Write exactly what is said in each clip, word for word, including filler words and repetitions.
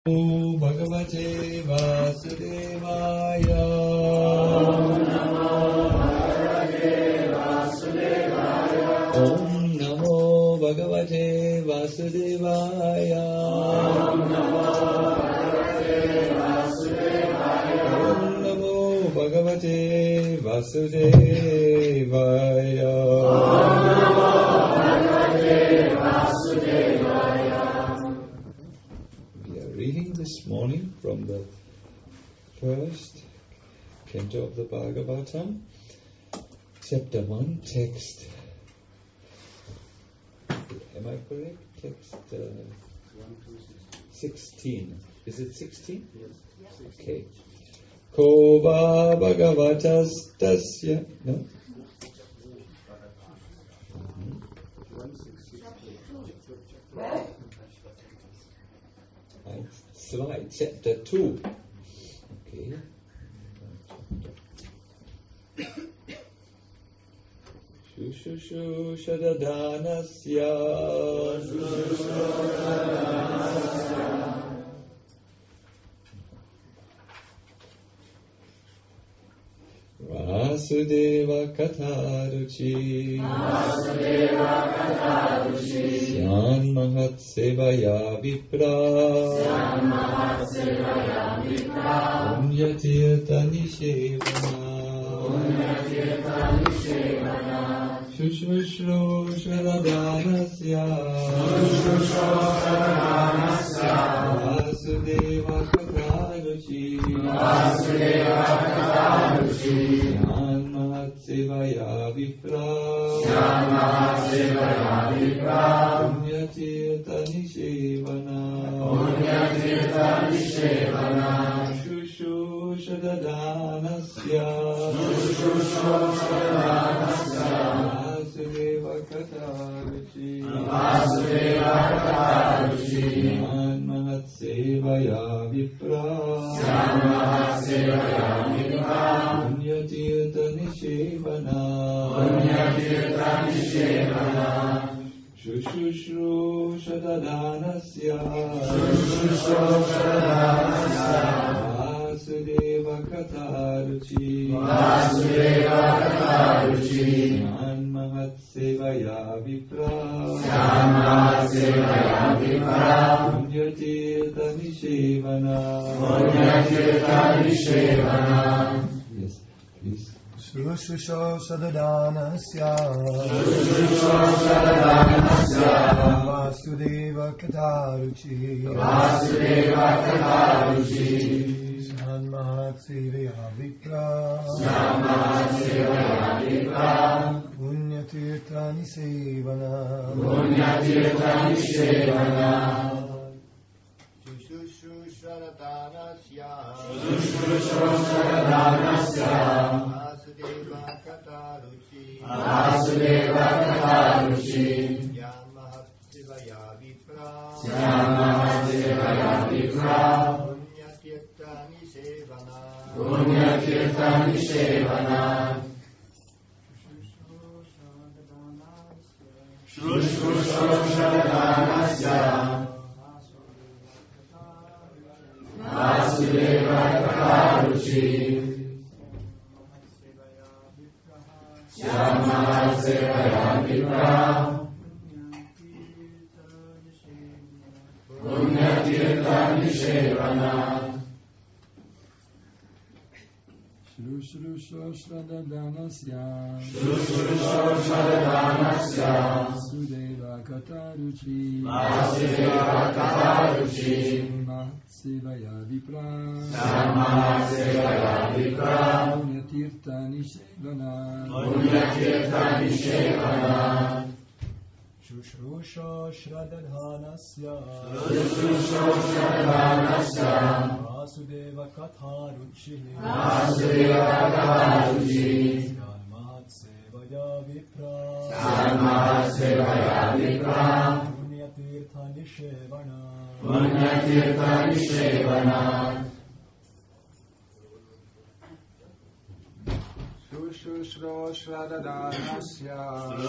Bhagavate Vasudevaya. Om Namo Bhagavate Vasudevaya. Om Namo Bhagavate Vasudevaya. We are reading this morning from the first canto of the Bhagavatam, chapter one, text. Am I correct? Text uh, sixteen. Is it sixteen? Yes. Okay. Ko va bhagavatas tasya. No? Slide chapter two. Okay. Shushushu shadadanasya. Vasudeva Katharuchi. Vasudeva Katharuchi. Syan Mahat Sevaya Vipra. Syan Mahat Sevaya Vipra. Punyatirtha Nishevana. Punyatirtha Nishevana. Shushrushru Sharadanasya. Shushrushru Sharadanasya. Vasudeva Katharuchi. Vasudeva Katharuchi. Syan Mahat Sevaya Vipra. Syan Mahat Sevaya Vipra. Punyatirtha Nishevana. Punyatirtha Nishevana. Shushu Shadadanasya. Shushu Shadadanasya. Vasudeva Katharuchi. Vasudeva Katharuchi. Syan Mahat Sevaya Vipra. Syan Mahat Sevaya Vipra. Punyatirtha Nishevana. Punyatirtha Nishevana. Shushrushru Shadadanasya. Shushrushru Shadadanasya. Vasudeva Katharuchi. Vasudeva Katharuchi. Syan Mahat Sevaya Vipra. Syan Mahat Sevaya Vipra. Punyatirtha Nishevana. Punyatirtha Nishevana. Yes, please. Shushusho Shadadanasya. Shushusho Shadadanasya. Vasudeva Katharuchi. Vasudeva Katharuchi. Syan Mahat Sevaya Vipra. Syan Mahat Sevaya Vipra. Punyatirtha Nishevana. Punyatirtha Nishevana. Shushusho Shadadanasya. Shushusho Shadadanasya. Vasudeva Katharuchi. Vasudeva Katharuchi. Syan Mahat Sevaya Vipra. Syan Mahat Sevaya Vipra. Punyatirtha Nishevana. Punyatirtha Nishevana. Shushusho Shadadanasya. Vasudeva Katharuchi. Syan Mahat Sevaya Vipra. Punyatirtha Nishevana. Shushusho Shadadanasya. Shushusho Shadadanasya. Vasudeva Katharuchi. Vasudeva Katharuchi. Mahat Sevaya Vipra. Syan Mahat Sevaya Vipra. Punyatirtha Nishevana. Punyatirtha Nishevana. Shushusho Shraddhanasya. Shushusho Shraddhanasya. Vasudeva Katharuchi. Vasudeva Katharuchi. Syan Mahat Sevaya Vipra. Syan Mahat Sevaya Vipra. Punyatirtha Nishevana. Punyatirtha Nishevana. Shushroshradadanasya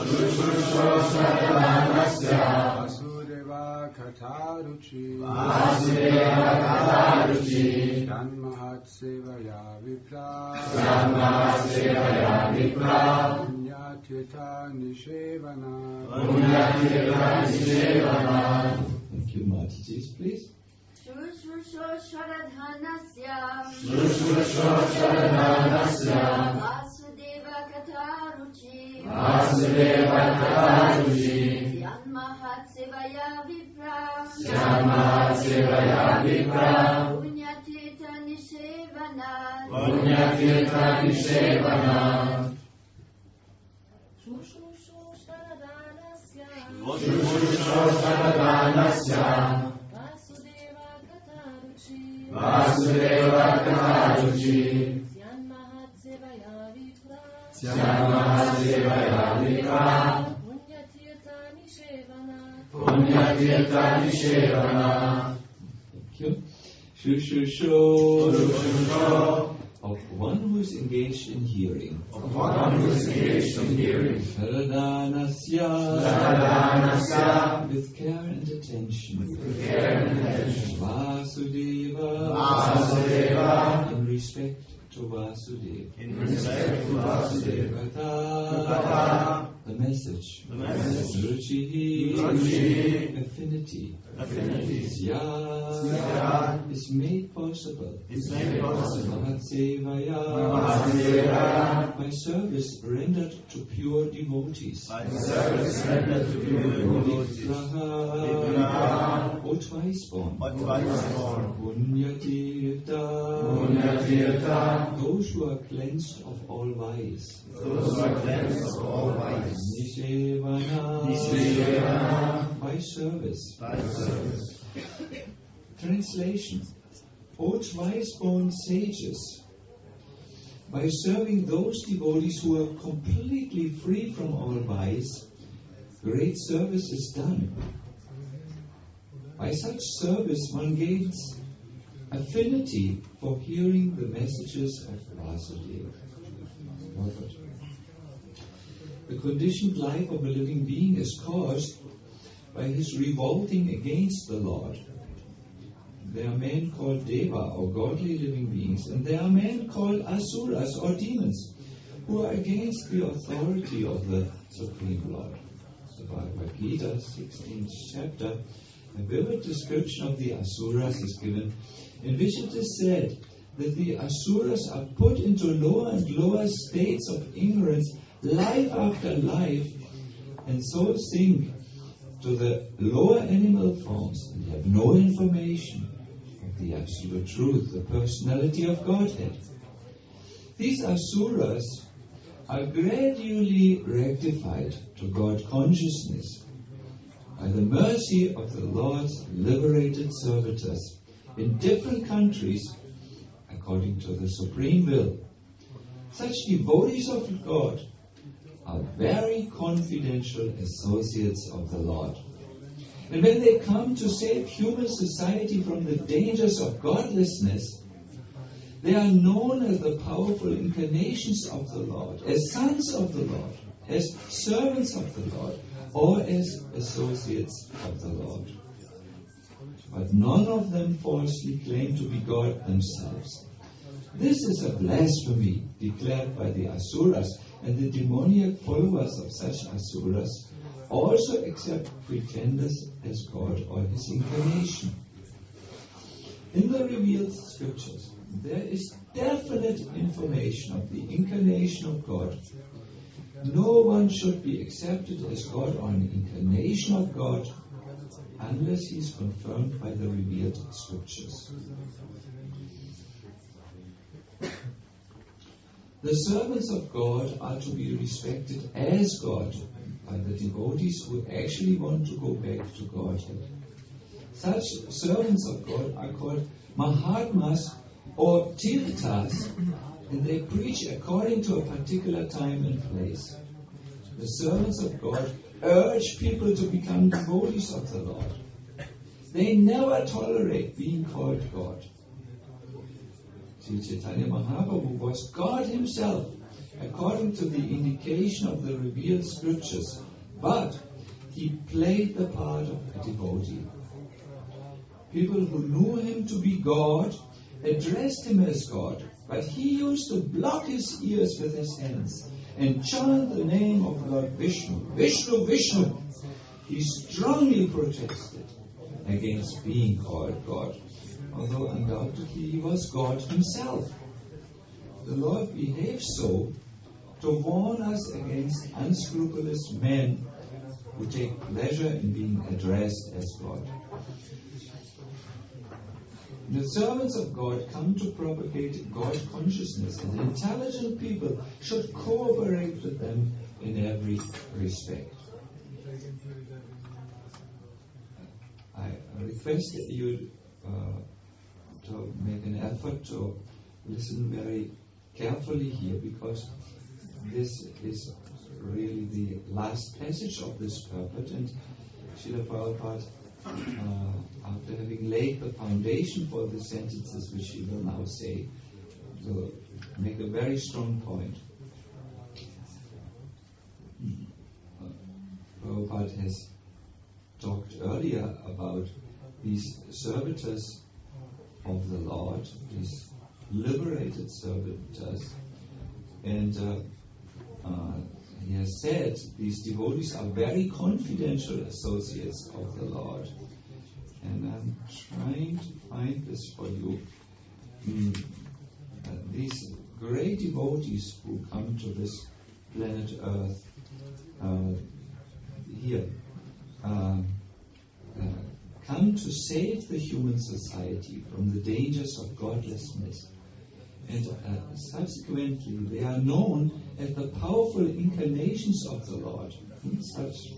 Vasudeva Katharuchi Janmahat Sevaya Vipra Punyatita Nishevana. Thank you, Marty's, please. Shushrushoshradhanasya Vasudeva Katharuchi Yanmahat Sevaya Vipra Punyatita Nishevana. Shushrushoshradhanasya Vasudeva Katharuchi Yanmahat Sevaya Vipra Punyatirtha Nishevana. Thank you. Shushusho of one who is engaged in hearing. Of one who is engaged in hearing. Shradanasya with care and attention. With care and attention. Vasudeva Vasudeva in respect to Vasudeva. in respect to Vasudeva. Katha the message. The message. Ruchihi Ruchihi affinity. Affinity. Sya Sya is made possible. is made possible. Mahatsevaya Mahasevaya by service rendered to pure devotees. by service rendered to pure devotees. Vigraha, O twice born. Or twice born. Punyatirtha, Punyatirtha, those who are cleansed of all vice. those who are cleansed of all vice. Nishevana, Nishevana, by service. by service. Translation. O twice born sages, by serving those devotees who are completely free from all vice, great service is done. By such service one gains affinity for hearing the messages of Vasudeva. The conditioned life of a living being is caused by his revolting against the Lord. There are men called Deva, or godly living beings, and there are men called Asuras, or demons, who are against the authority of the Supreme Lord. The Bhagavad Gita, sixteenth chapter, a vivid description of the Asuras is given, in which it is said that the Asuras are put into lower and lower states of ignorance, life after life, and so sink to the lower animal forms and have no information of the absolute truth, the personality of Godhead. These Asuras are gradually rectified to God consciousness by the mercy of the Lord's liberated servitors in different countries according to the supreme will. Such devotees of God are very confidential associates of the Lord. And when they come to save human society from the dangers of godlessness, they are known as the powerful incarnations of the Lord, as sons of the Lord, as servants of the Lord, or as associates of the Lord. But none of them falsely claim to be God themselves. This is a blasphemy declared by the Asuras, and the demoniac followers of such Asuras also accept pretenders as God or his incarnation. In the revealed scriptures, there is definite information of the incarnation of God. No one should be accepted as God or an incarnation of God unless he is confirmed by the revealed scriptures. The servants of God are to be respected as God by the devotees who actually want to go back to Godhead. Such servants of God are called Mahatmas or Tirthas, and they preach according to a particular time and place. The servants of God urge people to become devotees of the Lord. They never tolerate being called God. Sri Chaitanya Mahaprabhu was God himself, according to the indication of the revealed scriptures, but he played the part of a devotee. People who knew him to be God addressed him as God, but he used to block his ears with his hands and chant the name of Lord Vishnu. Vishnu, Vishnu! He strongly protested against being called God, although undoubtedly he was God himself. The Lord behaved so to warn us against unscrupulous men who take pleasure in being addressed as God. The servants of God come to propagate God consciousness, and intelligent people should cooperate with them in every respect. I request that you uh, to make an effort to listen very carefully here, because this is really the last passage of this purport, and Srila Prabhupada, uh, after having laid the foundation for the sentences which he will now say, will make a very strong point. Uh, Prabhupada has talked earlier about these servitors of the Lord, these liberated servitors, and uh, uh, he has said these devotees are very confidential associates of the Lord. And I'm trying to find this for you. Mm, uh, these great devotees who come to this planet Earth uh, here uh, uh, come to save the human society from the dangers of godlessness. And uh, subsequently, they are known as the powerful incarnations of the Lord. Hmm? Such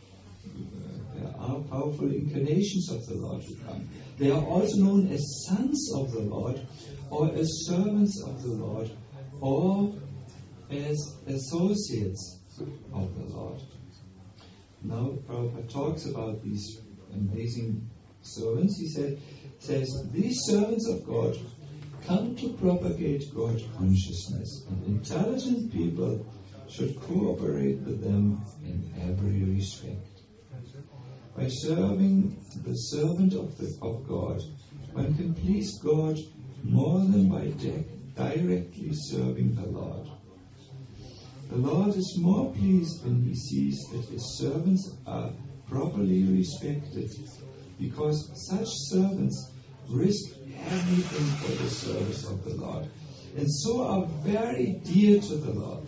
uh, there are powerful incarnations of the Lord who come. They are also known as sons of the Lord, or as servants of the Lord, or as associates of the Lord. Now, Prabhupada talks about these amazing servants. He said, says, these servants of God come to propagate God consciousness, and intelligent people should cooperate with them in every respect. By serving the servant of, the, of God, one can please God more than by de- directly serving the Lord. The Lord is more pleased when he sees that his servants are properly respected, because such servants risk everything for the service of the Lord, and so are very dear to the Lord.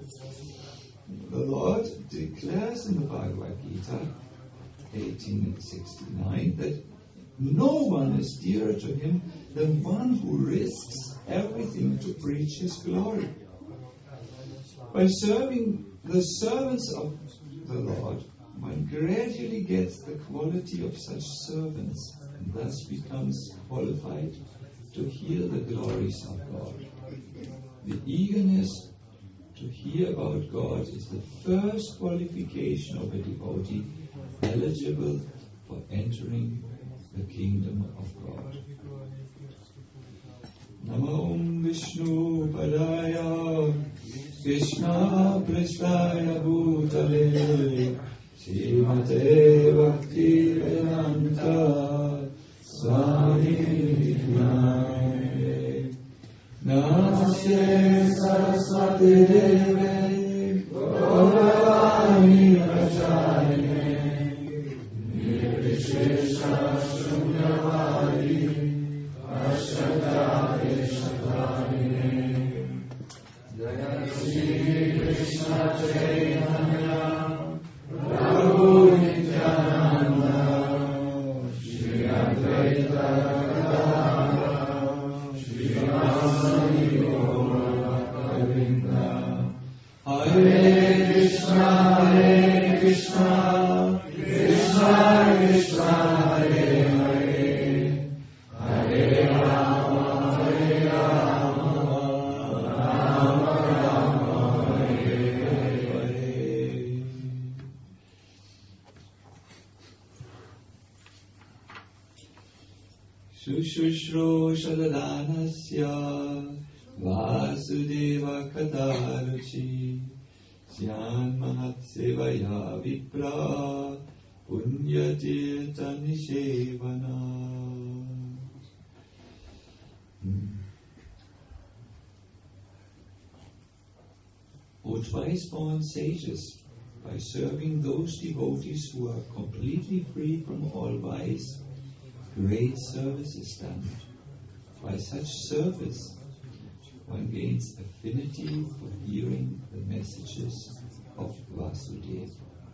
The Lord declares in the Bhagavad Gita eighteen sixty-nine that no one is dearer to him than one who risks everything to preach his glory. By serving the servants of the Lord, one gradually gets the quality of such servants, and thus becomes qualified to hear the glories of God. The eagerness to hear about God is the first qualification of a devotee eligible for entering the kingdom of God. Namo Vishnu Padaya Krishna Prasthaya Bhutale Srimate Bhakti Vedanta Swami Namaste. Namaste Saraswati Deve Gauravani Pracharine Nirvishesha Shunyavadi Ashtatare Shatarine Jaya Shri Krishna Chaitanya Prabhu Nityananda Shri Advaita Gadadhara Shri Vasani Gaura Govinda. Hare Krishna, Hare Krishna, Krishna Krishna, Hare Hare, Hare Rama, Hare Rama, Rama Rama, Hare Hare. Shushushro Shadadanasya Vasudeva Kataruchi Syan Mahat Sevaya Vipra Punyatirtha Nishevana. O twice-born sages, by serving those devotees who are completely free from all vice, great service is done. By such service, one gains affinity for hearing the messages of Vasudeva.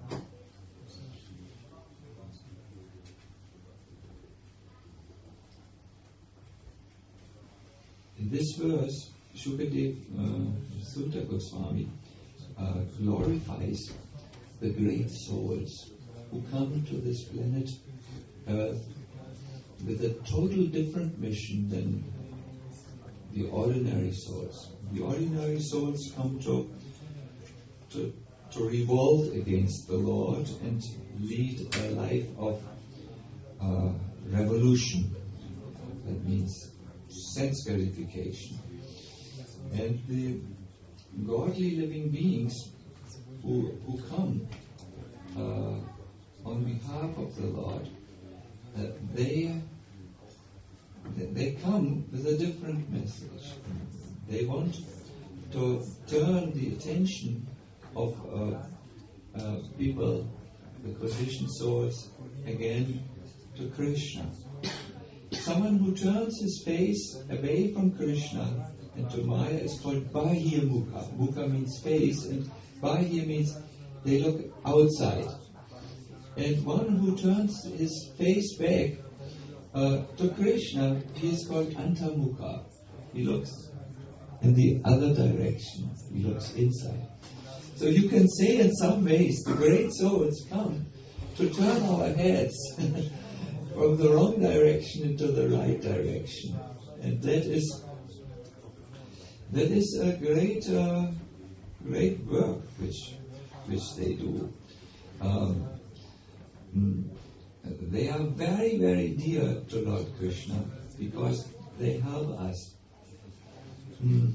In this verse, Shukadev uh, Sutta Goswami uh, glorifies the great souls who come to this planet Earth with a total different mission than the ordinary souls. The ordinary souls come to, to, to revolt against the Lord and lead a life of uh, revolution. That means sense gratification. And the godly living beings who, who come uh, on behalf of the Lord, uh, they they come with a different message. They want to turn the attention of uh, uh, people, the conditioned souls, again to Krishna. Someone who turns his face away from Krishna and to Maya is called Bahya Mukha. Mukha means face, and Bahya means they look outside. And one who turns his face back uh, to Krishna, he is called Antamukha. He looks in the other direction. He looks inside. So you can say in some ways the great souls come to turn our heads from the wrong direction into the right direction. And that is that is a great uh, great work which which they do. Um, they are very, very dear to Lord Krishna because they help us. Mm.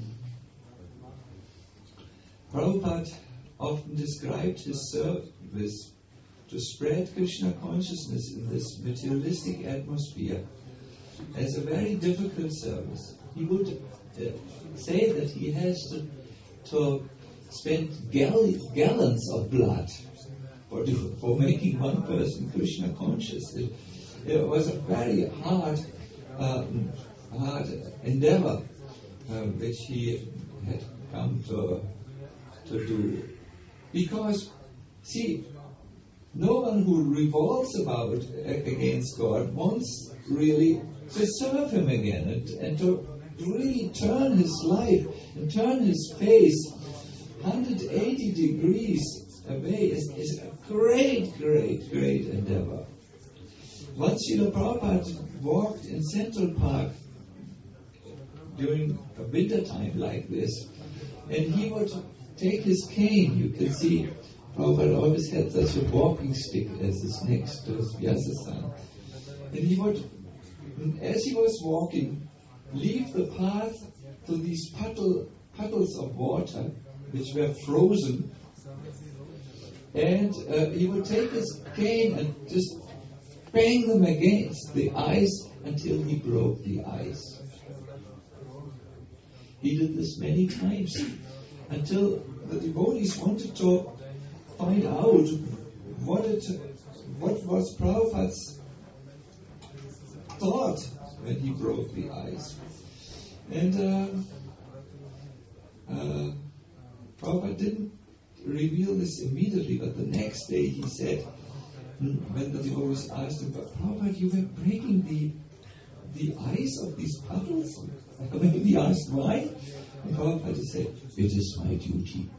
Prabhupada often described his service to spread Krishna consciousness in this materialistic atmosphere as a very difficult service. He would uh, say that he has to, to spend gall- gallons of blood for, for making one person Krishna conscious. It, it was a very hard, um, hard endeavor uh, which he had come to, to do. Because, see, no one who revolts about against God wants really to serve Him again and, and to really turn his life and turn his face one hundred eighty degrees away is, is a great, great, great endeavor. Once Srila Prabhupada walked in Central Park during a winter time like this, and he would take his cane. You can see Prabhupada always had such a walking stick as his next to his Vyasa-san. And he would, as he was walking, leave the path to these puddle, puddles of water which were frozen, and uh, he would take his cane and just bang them against the ice until he broke the ice. He did this many times until the devotees wanted to find out what it, what was Prabhupada's thought when he broke the ice. And uh, uh, Prabhupada didn't reveal this immediately, but the next day he said, when the devotees asked him, but Prabhupada, you were breaking the the ice of these puddles? When he asked why, and Prabhupada said, it is my duty.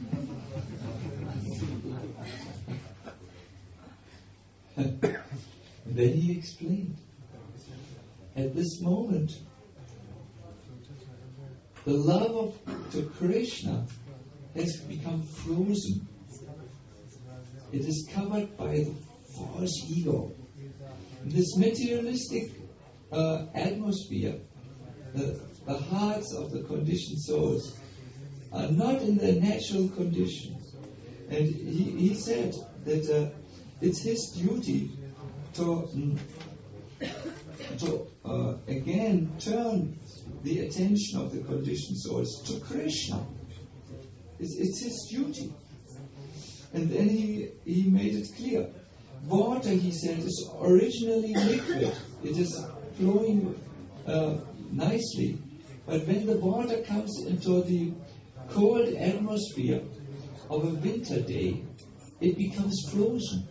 And then he explained, at this moment, the love of to Krishna has become frozen. It is covered by the false ego. In this materialistic uh, atmosphere, the, the hearts of the conditioned souls are not in their natural condition. And he, he said that uh, it's his duty to, mm, to uh, again turn the attention of the conditioned souls to Krishna. It's, it's his duty. And then he, he made it clear. Water, he said, is originally liquid. It is flowing uh, nicely. But when the water comes into the cold atmosphere of a winter day, it becomes frozen.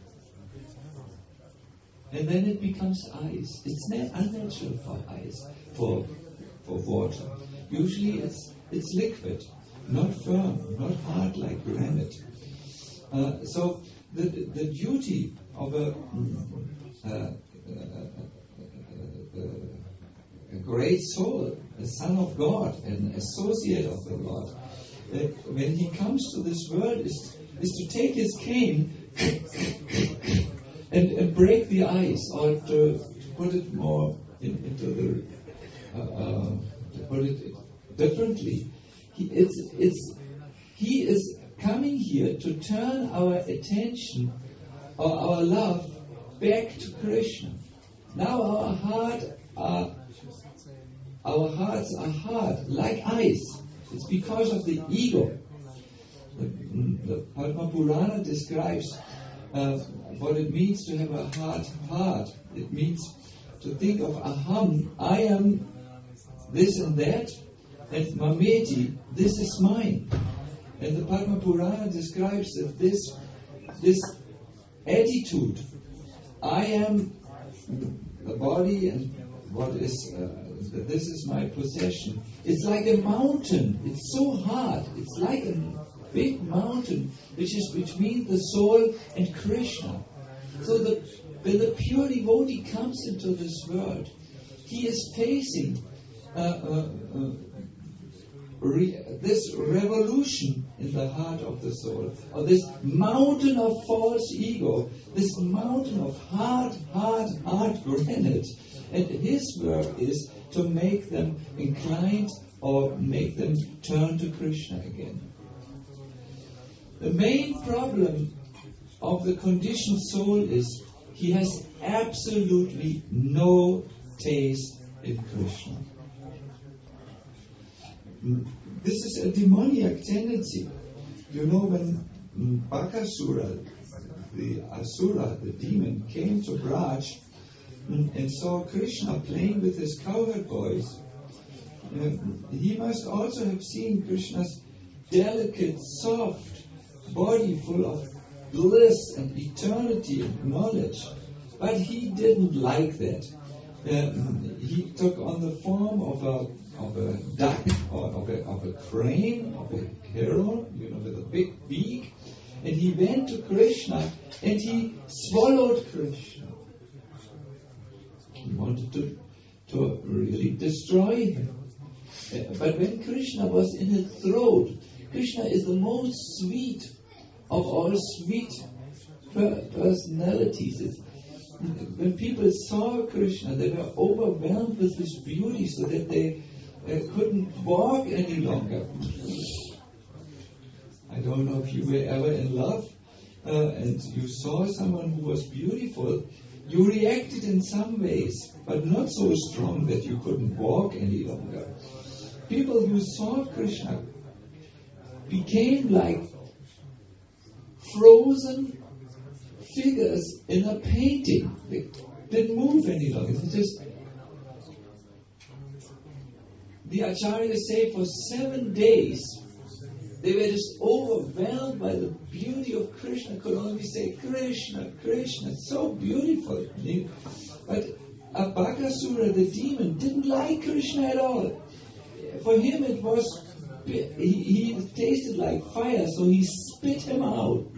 And then it becomes ice. It's not unnatural for ice, for for water. Usually it's it's liquid, not firm, not hard like granite. Uh, so the the duty of a, uh, uh, uh, a great soul, a son of God, an associate of the Lord, uh, when he comes to this world, is is to take his cane and, and break the ice, or to, to put it more in, into the uh, uh, to put it differently. He, it's it's he is coming here to turn our attention or our love back to Krishna. Now our heart are, our hearts are hard like ice. It's because of the ego. The, the Padma Purana describes uh, what it means to have a hard heart. It means to think of aham, I am this and that, and mameti, this is mine. And the Padma Purana describes that this this attitude, I am the body and what is uh, this is my possession. It's like a mountain. It's so hard. It's like a big mountain which is between the soul and Krishna. So the, when the pure devotee comes into this world, he is facing uh, uh, uh, re- this revolution in the heart of the soul, or this mountain of false ego, this mountain of hard, hard, hard granite. And his work is to make them inclined or make them turn to Krishna again. The main problem of the conditioned soul is he has absolutely no taste in Krishna. This is a demoniac tendency. You know, when Bakasura, the Asura, the demon, came to Braj and saw Krishna playing with his cowherd boys, uh, he must also have seen Krishna's delicate, soft body full of bliss and eternity and knowledge. But he didn't like that. Uh, he took on the form of a of a duck or of a, of a crane, of a heron, you know, with a big beak, and he went to Krishna and he swallowed Krishna. He wanted to, to really destroy him. Uh, but when Krishna was in his throat, Krishna is the most sweet of all sweet per- personalities. It's, when people saw Krishna, they were overwhelmed with his beauty so that they uh, couldn't walk any longer. I don't know if you were ever in love uh, and you saw someone who was beautiful. You reacted in some ways, but not so strong that you couldn't walk any longer. People who saw Krishna became like frozen figures in a painting. They didn't move any longer. They just, the acharyas say for seven days they were just overwhelmed by the beauty of Krishna. Could only say Krishna, Krishna, so beautiful. But Bakasura, the demon, didn't like Krishna at all. For him it was, he, he tasted like fire, so he spit him out.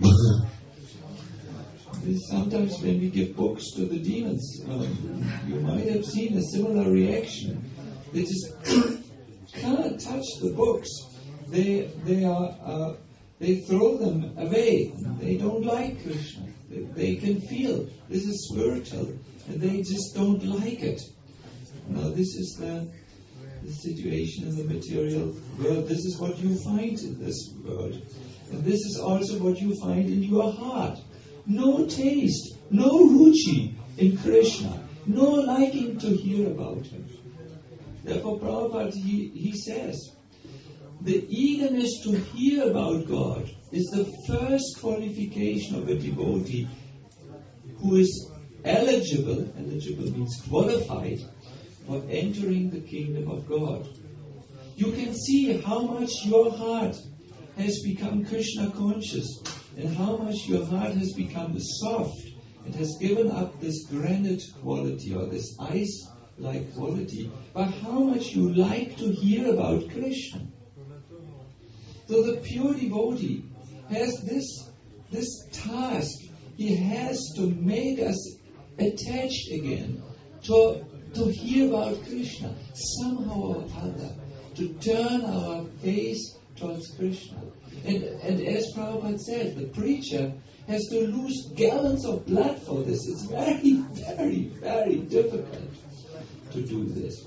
Sometimes when we give books to the demons, um, you might have seen a similar reaction. They just can't touch the books. They they are uh, they throw them away. They don't like Krishna. They, they can feel this is spiritual, and they just don't like it. Now this is the the situation in the material world. This is what you find in this world. And this is also what you find in your heart. No taste, no ruchi in Krishna, no liking to hear about him. Therefore, Prabhupada, he, he says, the eagerness to hear about God is the first qualification of a devotee who is eligible, eligible means qualified, for entering the kingdom of God. You can see how much your heart has become Krishna conscious and how much your heart has become soft and has given up this granite quality or this ice-like quality, by how much you like to hear about Krishna. So the pure devotee has this, this task. He has to make us attached again to, to hear about Krishna somehow or other, to turn our face towards Krishna. And, and as Prabhupada said, the preacher has to lose gallons of blood for this. It's very, very, very difficult to do this.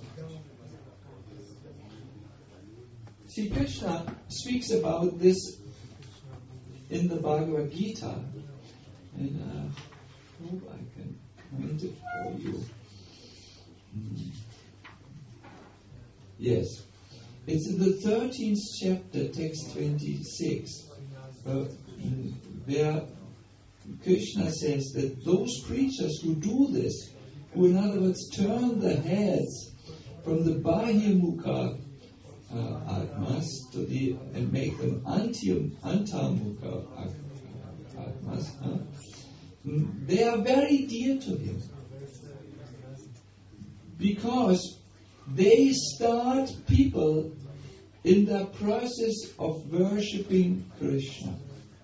See, Krishna speaks about this in the Bhagavad Gita, and I uh, hope I can find it for you. Mm. Yes. It's in the thirteenth chapter, text twenty-six, uh, where Krishna says that those preachers who do this, who in other words turn their heads from the Bahya-mukha uh, atmas to the, and make them antamukha atmas, huh? They are very dear to him, because they start people in the process of worshipping Krishna.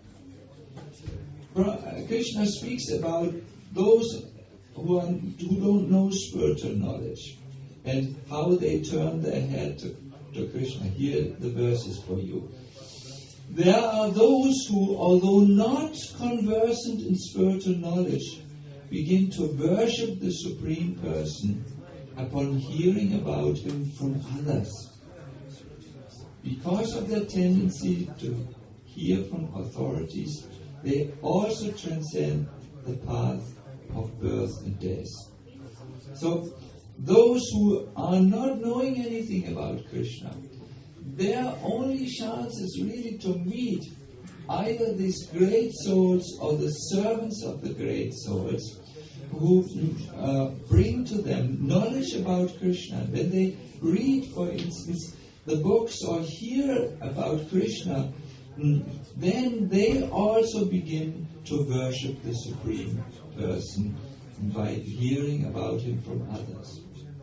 Krishna speaks about those who, are, who don't know spiritual knowledge and how they turn their head to, to Krishna. Here the verse is for you. There are those who, although not conversant in spiritual knowledge, begin to worship the Supreme Person upon hearing about him from others. Because of their tendency to hear from authorities, they also transcend the path of birth and death. So, those who are not knowing anything about Krishna, their only chance is really to meet either these great souls or the servants of the great souls who uh, bring to them knowledge about Krishna. When they read, for instance, the books or hear about Krishna, then they also begin to worship the Supreme Person by hearing about him from others.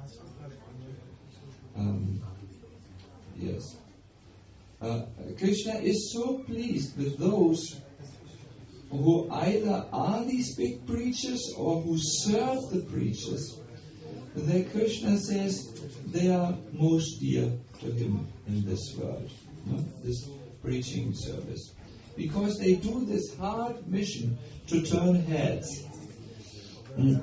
Um, yes. Uh, Krishna is so pleased with those who either are these big preachers or who serve the preachers, that Krishna says they are most dear to him in this world, no? This preaching service. Because they do this hard mission to turn heads. Mm.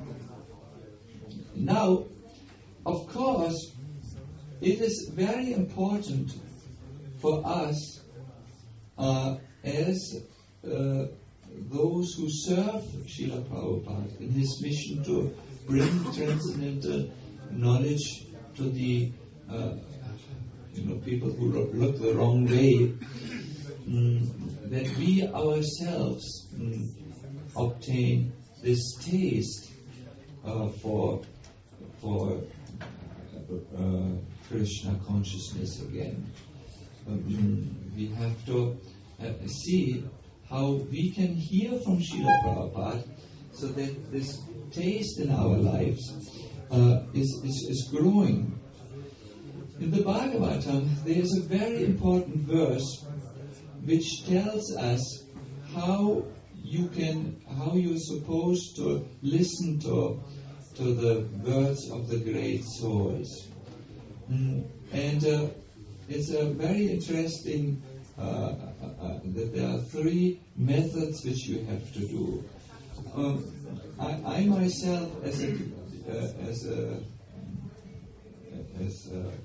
Now, of course, it is very important for us uh, as uh, those who serve Srila Prabhupada in his mission to bring transcendental knowledge to the uh, you know people who look the wrong way, mm, that we ourselves mm, obtain this taste uh, for for uh, Krishna consciousness again. Um, we have to uh, see how we can hear from Srila Prabhupada so that this taste in our lives uh, is, is, is growing. In the Bhagavatam, there is a very important verse which tells us how you can, how you're supposed to listen to, to the words of the great souls. Mm, and uh, it's a very interesting uh, uh, uh, that there are three methods which you have to do. Um, I, I myself, as a uh, as a as a, let me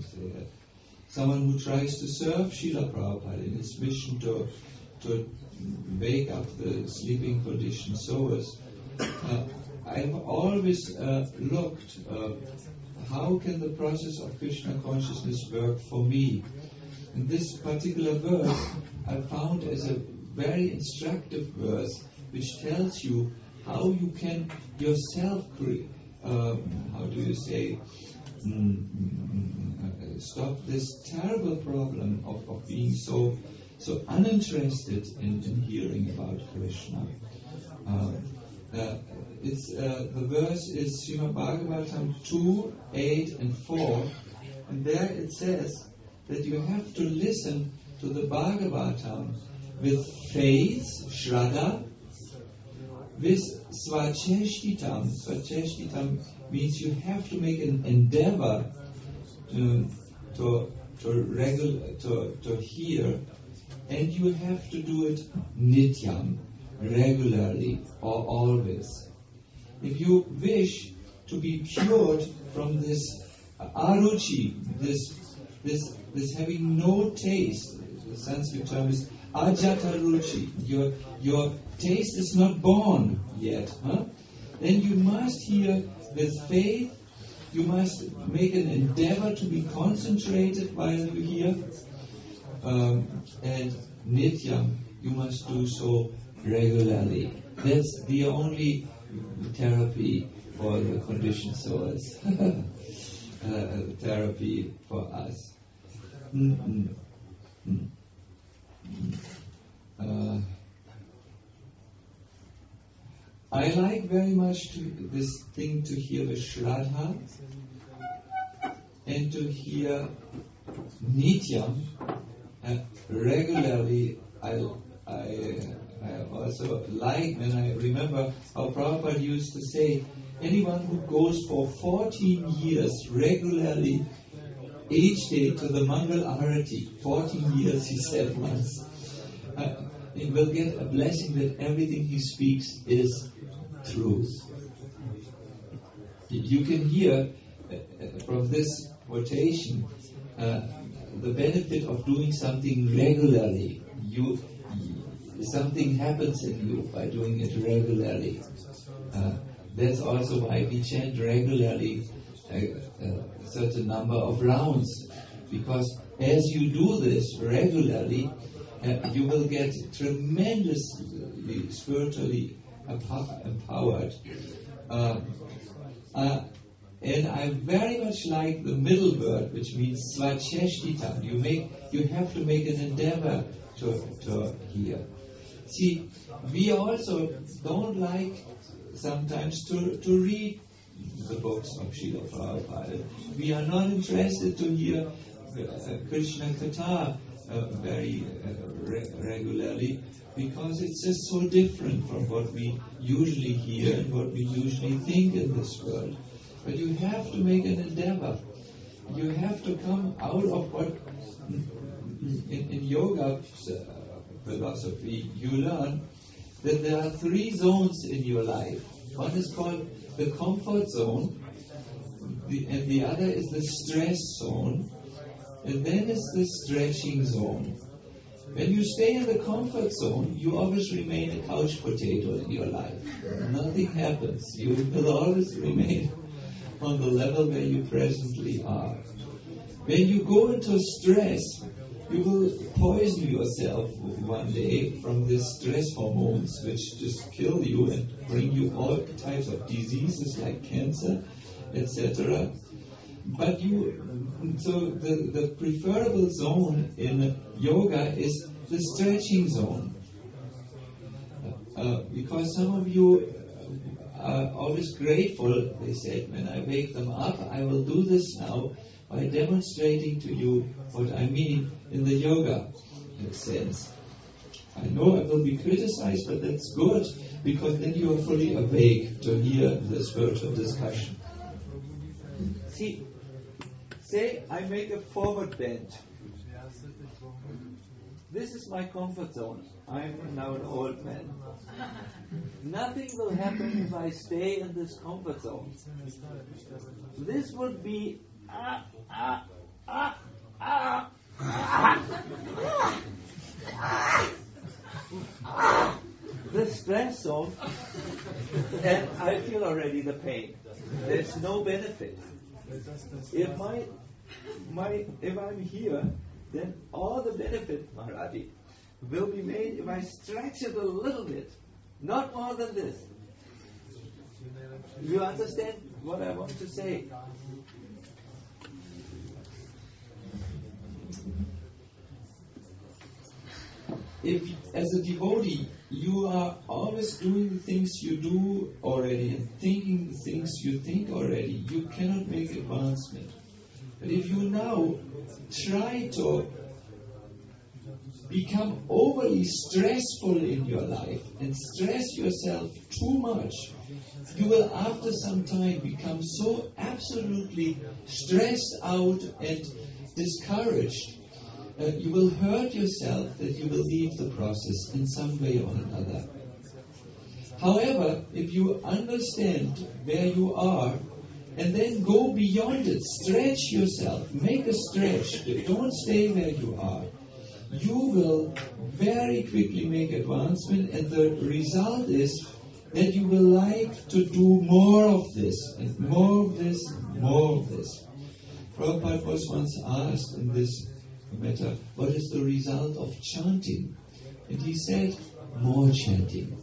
you say that? Someone who tries to serve Srila Prabhupada in his mission to to wake up the sleeping conditioned souls. Uh, I've always uh, looked, uh, how can the process of Krishna consciousness work for me? And this particular verse I found as a very instructive verse, which tells you how you can yourself create, um, how do you say, mm, mm, stop this terrible problem of, of being so so uninterested in, in hearing about Krishna. Uh, uh, it's uh, the verse is Srimad Bhagavatam two, eight, and four, and there it says that you have to listen to the Bhagavatam with faith, Shraddha, with Svacheshtitam. Svacheshtitam means you have to make an endeavor to to to, regu- to, to hear, and you have to do it nityam, regularly or always. If you wish to be cured from this aruchi, this this this having no taste, the Sanskrit term is ajata ruchi, your your taste is not born yet, huh? Then you must hear with faith. You must make an endeavor to be concentrated while you hear. Um, and nityam, you must do so regularly. That's the only therapy for the conditioned souls. uh, therapy for us. Mm-mm. Mm. Uh, I like very much to, this thing to hear the Shraddha and to hear Nityam uh, regularly. I, I, I also like, when I remember how Prabhupada used to say, anyone who goes for fourteen years regularly each day to the Mangal Arati, fourteen years he said once, uh, he will get a blessing that everything he speaks is truth. You can hear uh, from this quotation uh, the benefit of doing something regularly. You, something happens in you by doing it regularly. Uh, that's also why we chant regularly a, a certain number of rounds, because as you do this regularly, uh, you will get tremendously spiritually empowered. Uh, uh, and I very much like the middle word, which means svacheshtitam. You make, you have to make an endeavor to, to hear. See, we also don't like sometimes to, to read the books of Srila Prabhupada. We are not interested to hear uh, Krishna Katha uh, very uh, re- regularly, because it's just so different from what we usually hear and what we usually think in this world. But you have to make an endeavor. You have to come out of what in, in yoga uh, philosophy you learn that there are three zones in your life. One is called the comfort zone, the, and the other is the stress zone, and then is the stretching zone. When you stay in the comfort zone, you always remain a couch potato in your life. Nothing happens. You will always remain on the level where you presently are. When you go into stress, you will poison yourself one day from the stress hormones, which just kill you and bring you all types of diseases like cancer, et cetera. But you, so the, the preferable zone in yoga is the stretching zone. Uh, because some of you are always grateful, they said, when I wake them up, I will do this now by demonstrating to you what I mean in the yoga sense. I know I will be criticized, but that's good, because then you are fully awake to hear the spiritual discussion. See, say I make a forward bend. This is my comfort zone. I'm now an old man. Nothing will happen if I stay in this comfort zone. This would be ah, ah, stress zone, and I feel already the pain. There's no benefit. If my my if I'm here, then all the benefit, Maharaji, will be made if I stretch it a little bit, not more than this. You understand what I want to say? If, as a devotee, you are always doing the things you do already and thinking the things you think already, you cannot make advancement. But if you now try to become overly stressful in your life and stress yourself too much, you will after some time become so absolutely stressed out and discouraged. Uh, you will hurt yourself that you will leave the process in some way or another. However, if you understand where you are and then go beyond it, stretch yourself, make a stretch, don't stay where you are, you will very quickly make advancement, and the result is that you will like to do more of this, and more of this, more of this. Prabhupada was once asked in this matter, what is the result of chanting? And he said, more chanting.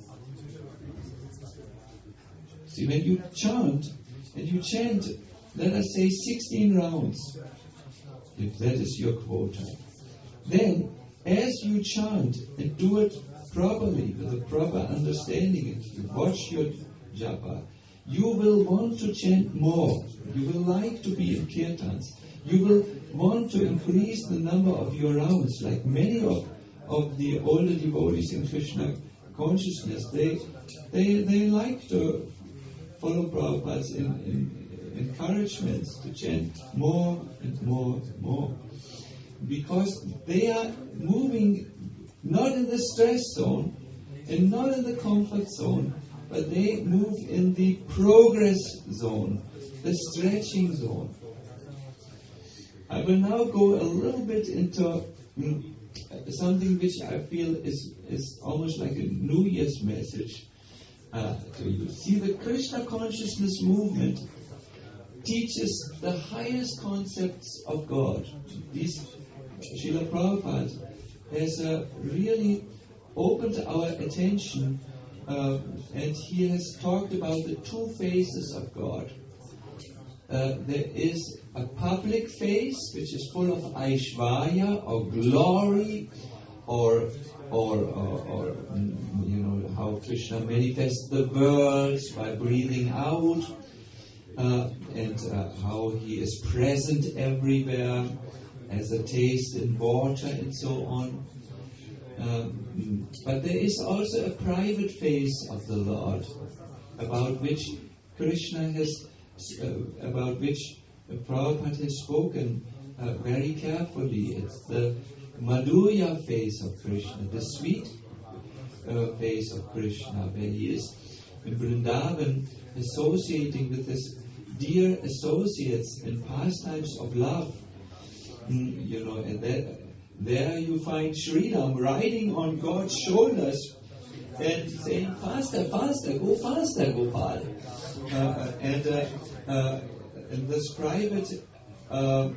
See, when you chant, and you chant, let us say sixteen rounds, if that is your quota, then as you chant and do it properly, with a proper understanding, and you watch your japa, you will want to chant more. You will like to be in kirtans. You will want to increase the number of your rounds, like many of, of the older devotees in Krishna consciousness. They they they like to follow Prabhupada's in, in, encouragements to chant more and more and more, because they are moving not in the stress zone and not in the comfort zone, but they move in the progress zone, the stretching zone. I will now go a little bit into mm, something which I feel is, is almost like a New Year's message uh, to you. See, the Krishna consciousness movement teaches the highest concepts of God. This Srila Prabhupada has uh, really opened our attention, uh, and he has talked about the two faces of God. Uh, there is a public face which is full of Aishvarya or glory, or or, or, or you know how Krishna manifests the worlds by breathing out, uh, and uh, how he is present everywhere as a taste in water and so on. Um, but there is also a private face of the Lord, about which Krishna has, uh, about which Prabhupada has spoken uh, very carefully. It's the Madhurya face of Krishna, the sweet uh, face of Krishna, where he is in Vrindavan associating with his dear associates in pastimes of love. Mm, you know, and that, there you find Sridham riding on God's shoulders and saying, faster, faster, go faster, Gopal. Uh, and, uh, uh, in this private uh, uh,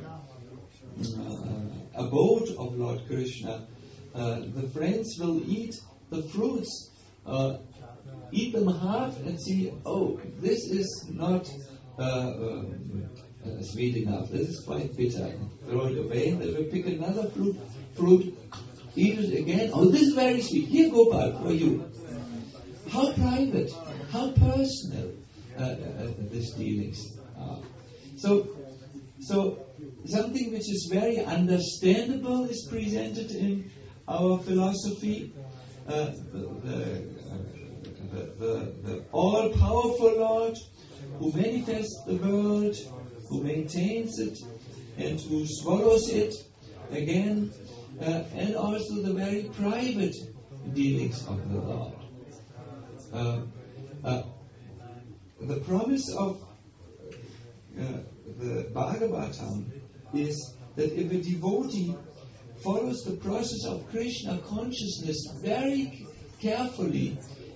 abode of Lord Krishna, uh, the friends will eat the fruits, uh, eat them half and see, oh, this is not uh, uh, uh, sweet enough, this is quite bitter, and throw it away, and they will pick another fruit, fruit, eat it again, oh, this is very sweet, here Gopal, for you. How private, how personal uh, uh, these dealings are. So, so something which is very understandable is presented in our philosophy. Uh, the, the, the, the, the all-powerful Lord who manifests the world, who maintains it, and who swallows it again, uh, and also the very private dealings of the Lord. Uh, uh, the promise of uh, the Bhagavatam is that if a devotee follows the process of Krishna consciousness very carefully,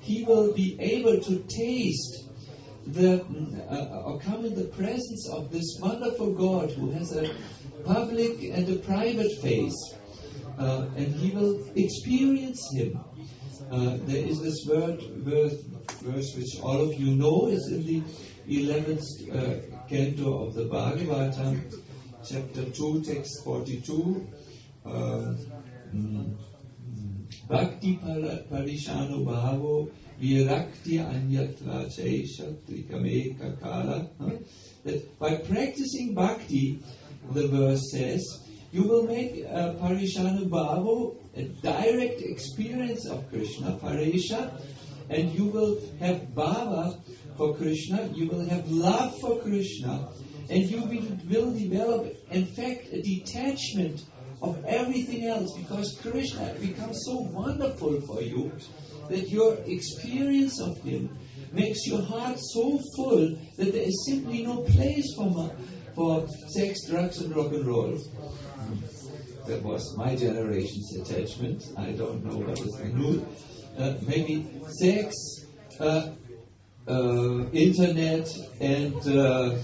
he will be able to taste the uh, or come in the presence of this wonderful God who has a public and a private face, uh, and he will experience him. Uh, there is this word, verse, verse which all of you know, is in the eleventh uh, canto of the Bhagavatam, chapter two, text forty-two. Uh, mm, Bhakti parishano bhavo virakti anyatra chaisha trikameka kala. That by practicing bhakti, the verse says, you will make uh, parishano bhavo, a direct experience of Krishna, paresha, and you will have bhava for Krishna, you will have love for Krishna, and you will, will develop, in fact, a detachment of everything else, because Krishna becomes so wonderful for you that your experience of him makes your heart so full that there is simply no place for, ma- for sex, drugs, and rock and roll. That was my generation's attachment. I don't know what is the new. Uh, maybe sex, uh, uh, internet, and uh,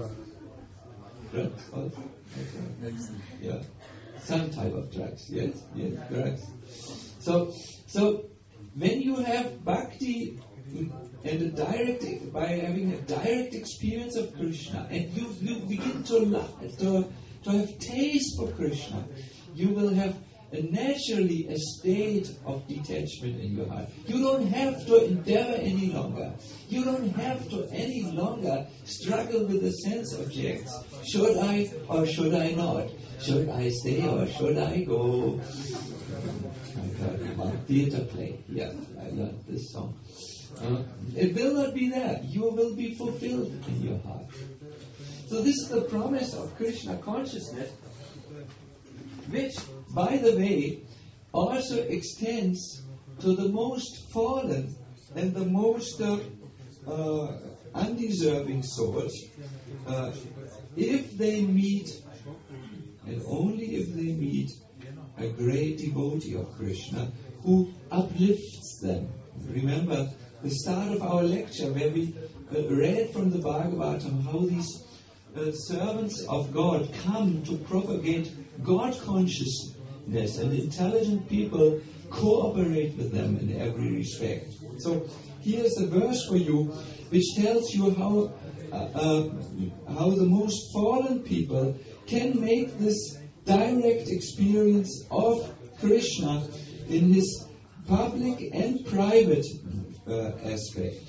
drugs. Also. Yeah, some type of drugs. Yes, yes, drugs. So, so when you have bhakti and a direct, by having a direct experience of Krishna, and you, you begin to love, to to have taste for Krishna, you will have a naturally a state of detachment in your heart. You don't have to endeavor any longer. You don't have to any longer struggle with the sense objects. Should I or should I not? Should I stay or should I go? I heard about theater play. Yeah, I learned this song. Uh, it will not be there. You will be fulfilled in your heart. So this is the promise of Krishna consciousness, which, by the way, also extends to the most fallen and the most uh, uh, undeserving souls, uh, if they meet, and only if they meet, a great devotee of Krishna who uplifts them. Remember the start of our lecture where we uh, read from the Bhagavatam how these uh, servants of God come to propagate God consciousness, and intelligent people cooperate with them in every respect. So here's a verse for you which tells you how uh, uh, how the most fallen people can make this direct experience of Krishna in his public and private uh, aspect.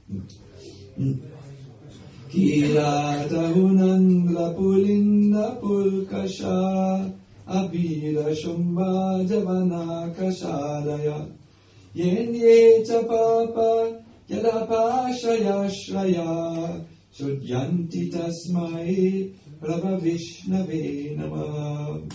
Kirata hunandra pulinda pulkasha abira shumba javana kasharaya yenye chapapa yadapashaya shraya shudyanti tasmai Prabha Vishnave Namah.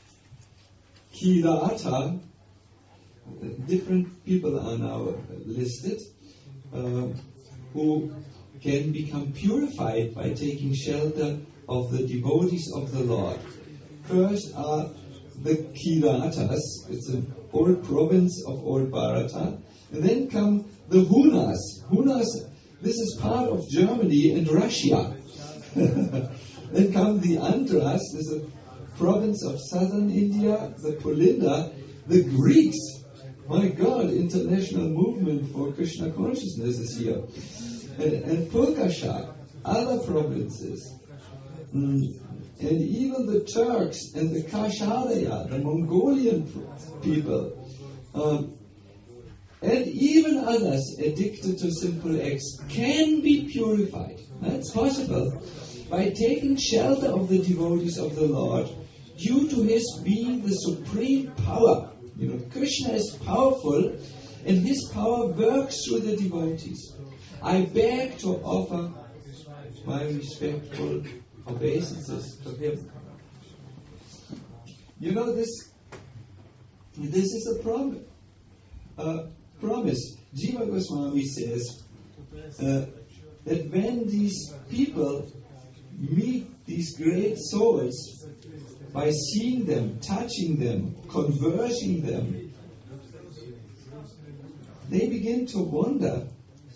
Kirata, different people are now listed uh, who can become purified by taking shelter of the devotees of the Lord. First are the Kiratas, it's an old province of old Bharata. And then come the Hunas. Hunas, this is part of Germany and Russia. Then come the Andhras, this is a province of southern India, the Pulinda, the Greeks. My God, international movement for Krishna consciousness is here. And, and Pulkasha, other provinces. Mm. And even the Turks and the Kasharaya, the Mongolian people. Um, and even others addicted to sinful acts can be purified. That's possible. By taking shelter of the devotees of the Lord, due to his being the supreme power. You know, Krishna is powerful, and his power works through the devotees. I beg to offer my respectful obeisances to him. You know, this this is a prom- uh, promise. Jiva Goswami says uh, that when these people meet these great souls, by seeing them, touching them, conversing them, they begin to wonder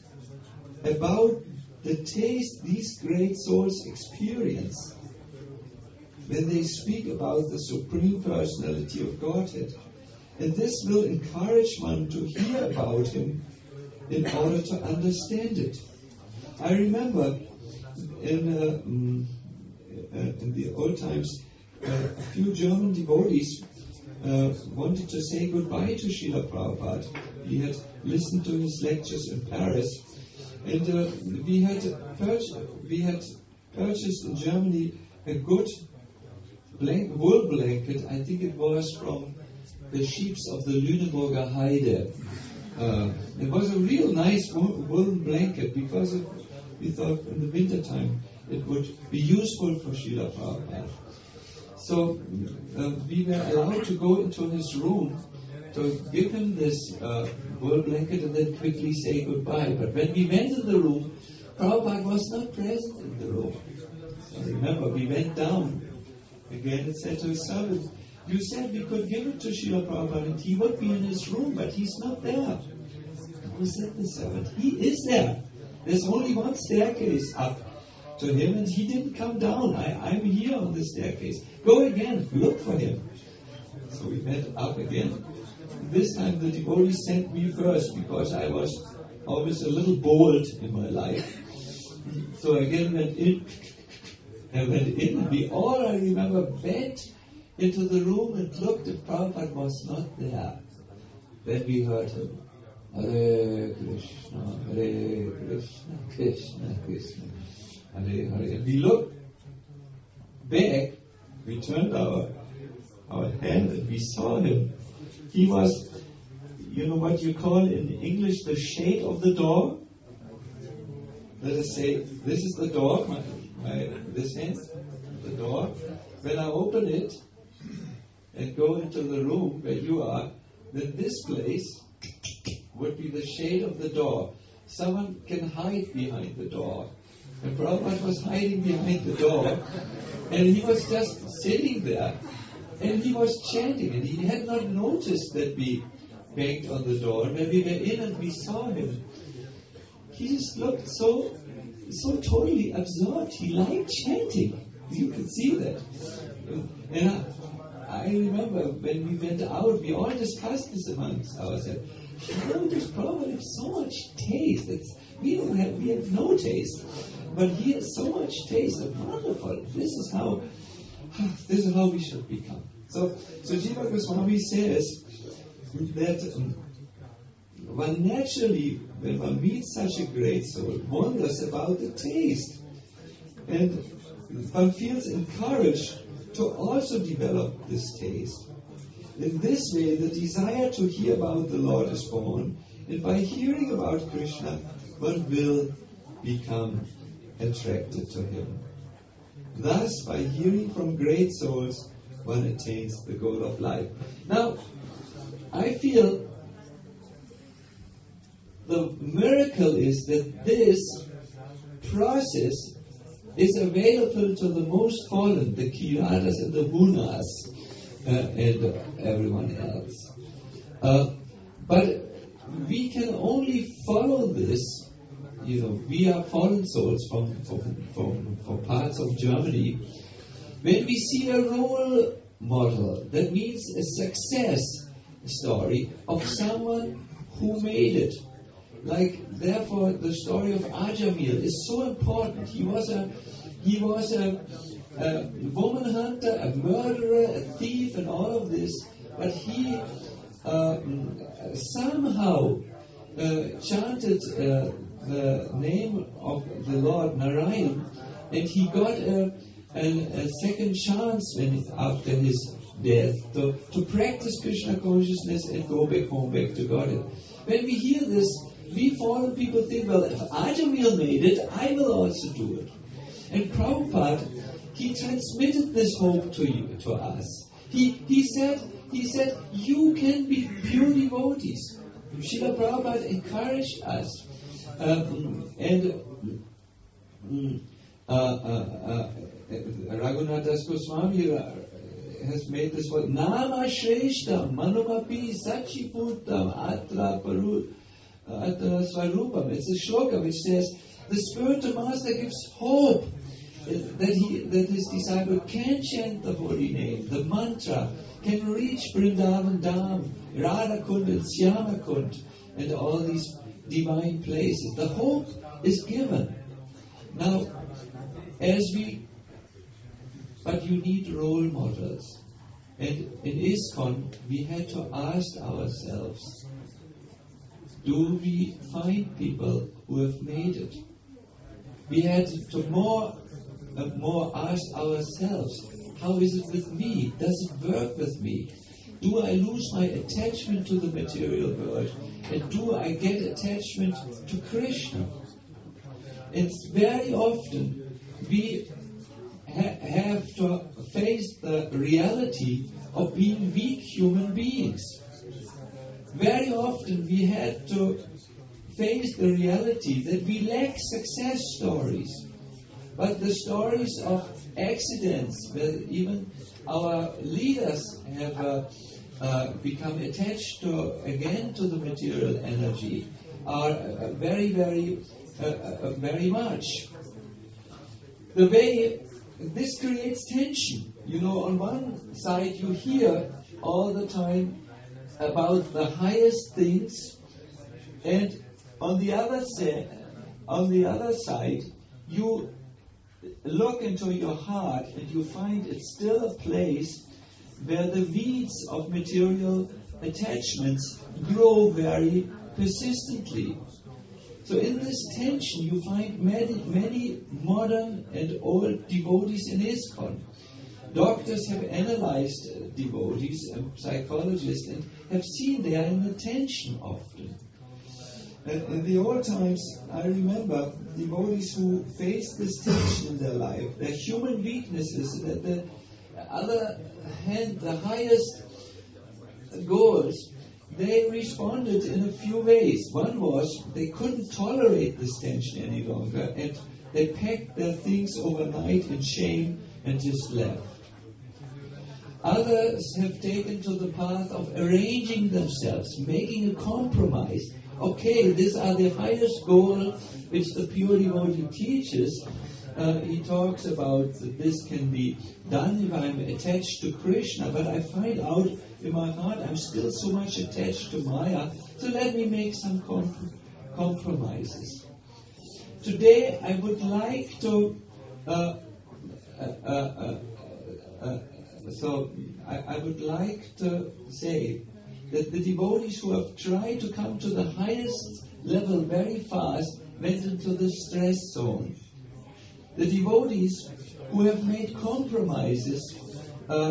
about the taste these great souls experience when they speak about the Supreme Personality of Godhead. And this will encourage one to hear about Him in order to understand it. I remember in, uh, mm, uh, in the old times, uh, a few German devotees uh, wanted to say goodbye to Srila Prabhupada. We had listened to his lectures in Paris, and uh, we had purchased, we had purchased in Germany a good blank, wool blanket. I think it was from the sheeps of the Lüneburger Heide. Uh, it was a real nice wool, woolen blanket because it, we thought in the winter time it would be useful for Srila Prabhupada. So uh, we were allowed to go into his room to give him this uh, wool blanket and then quickly say goodbye. But when we went in the room, Prabhupada was not present in the room. So remember, we went down again and said to his servant, "You said we could give it to Srila Prabhupada and he would be in his room, but he's not there." Who said the servant? He is there. There's only one staircase up to him and he didn't come down. I, I'm here on the staircase. Go again, look for him. So we went up again. This time the devotee sent me first because I was always a little bold in my life. So I again went in. I went in and we all, I remember, went into the room and looked if Prabhupada was not there. Then we heard him, Hare Krishna, Hare Krishna, Krishna Krishna, Hare Hare. And we looked back, we turned our, our hand and we saw him. He was, you know what you call in English the shade of the door? Let us say, this is the door, my, my, this hand, the door. When I open it and go into the room where you are, then this place would be the shade of the door. Someone can hide behind the door. And Prabhupada was hiding behind the door, and he was just sitting there, and he was chanting, and he had not noticed that we banged on the door. And when we were in and we saw him, he just looked so, so totally absorbed. He liked chanting. You could see that. And I, I remember when we went out, we all discussed this amongst ourselves. How does Prabhupada have so much taste? It's, we don't have, we have no taste, but he has so much taste. It's wonderful. This is how, this is how we should become. So, so Jiva Goswami says that um, one naturally, when one meets such a great soul, wonders about the taste, and one feels encouraged to also develop this taste. In this way, the desire to hear about the Lord is born, and by hearing about Krishna, one will become attracted to Him. Thus, by hearing from great souls, one attains the goal of life. Now, I feel the miracle is that this process is available to the most fallen, the Kiratas and the Munas, uh, and uh, everyone else. Uh, but we can only follow this. You know, we are fallen souls from, from, from, from parts of Germany. When we see a role model, that means a success story of someone who made it. Like, therefore, the story of Ajamil is so important. He was a he was a, a woman hunter, a murderer, a thief, and all of this. But he uh, somehow uh, chanted uh, the name of the Lord Narayan, and he got a, a, a second chance when after his death to, to practice Krishna consciousness and go back home, back to Godhead. When we hear this, we fallen people think, well, if Ajamil made it, I will also do it. And Prabhupada, he transmitted this hope to you, to us. He he said, he said, you can be pure devotees. Srila Prabhupada encouraged us. Um, and um, uh, uh, uh, Raghunath Das Goswami has made this word, Nama Shreshtam, Manumapi Sachiputam Atra Paru at the Svarupam. It's a shloka which says, the spiritual master gives hope that he, that his disciple can chant the holy name, the mantra, can reach Vrindavan Dham, Radha Kund and Syama Kund, and all these divine places. The hope is given. Now, as we, but you need role models. And in ISKCON, we had to ask ourselves, do we find people who have made it? We had to more, uh, more ask ourselves, how is it with me? Does it work with me? Do I lose my attachment to the material world? And do I get attachment to Krishna? And very often we ha- have to face the reality of being weak human beings. Very often we had to face the reality that we lack success stories. But the stories of accidents, where even our leaders have uh, uh, become attached to, again, to the material energy, are uh, very, very, uh, uh, very much. The way this creates tension. You know, on one side you hear all the time about the highest things, and on the other side, on the other side, you look into your heart and you find it's still a place where the weeds of material attachments grow very persistently. So in this tension you find many, many modern and old devotees in ISKCON. Doctors have analyzed uh, devotees and psychologists and have seen they are in the tension often. Uh, in the old times, I remember devotees who faced this tension in their life, their human weaknesses, and at the other hand, the highest goals, they responded in a few ways. One was they couldn't tolerate this tension any longer, and they packed their things overnight in shame and just left. Others have taken to the path of arranging themselves, making a compromise. Okay, these are the highest goal which the pure devotee teaches. Uh, he talks about that this can be done if I'm attached to Krishna, but I find out in my heart I'm still so much attached to Maya, so let me make some comp- compromises. Today I would like to, uh, uh, uh, uh, uh, so I, I would like to say that the devotees who have tried to come to the highest level very fast went into the stress zone. The devotees who have made compromises uh,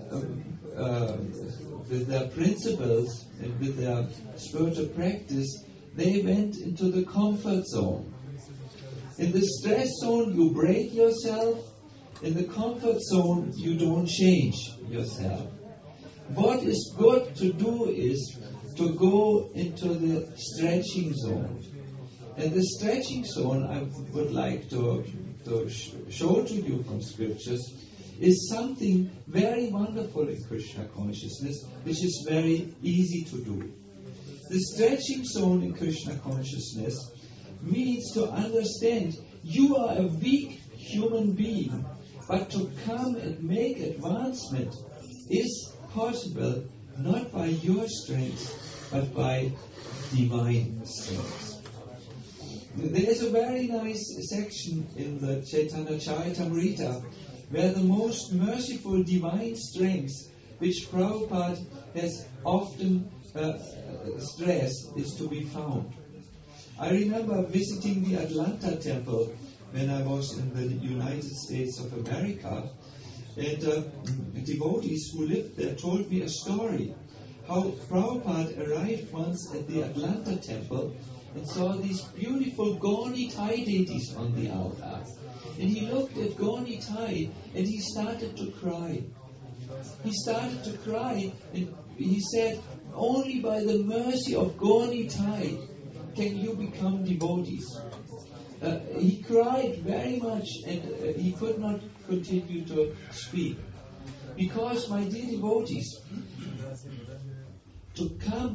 uh, with their principles and with their spiritual practice, they went into the comfort zone. In the stress zone, you break yourself. In the comfort zone, you don't change yourself. What is good to do is to go into the stretching zone. And the stretching zone, I would like to, to sh- show to you from scriptures, is something very wonderful in Krishna consciousness, which is very easy to do. The stretching zone in Krishna consciousness means to understand you are a weak human being, but to come and make advancement is possible not by your strength, but by divine strength. There is a very nice section in the Chaitanya Charitamrita where the most merciful divine strength, which Prabhupada has often uh, stressed, is to be found. I remember visiting the Atlanta temple when I was in the United States of America, and uh, devotees who lived there told me a story how Prabhupada arrived once at the Atlanta temple and saw these beautiful Gaunitai deities on the altar. And he looked at Gaunitai and he started to cry. He started to cry and he said, only by the mercy of Gaunitai can you become devotees. Uh, he cried very much and uh, he could not continue to speak. Because, my dear devotees, to come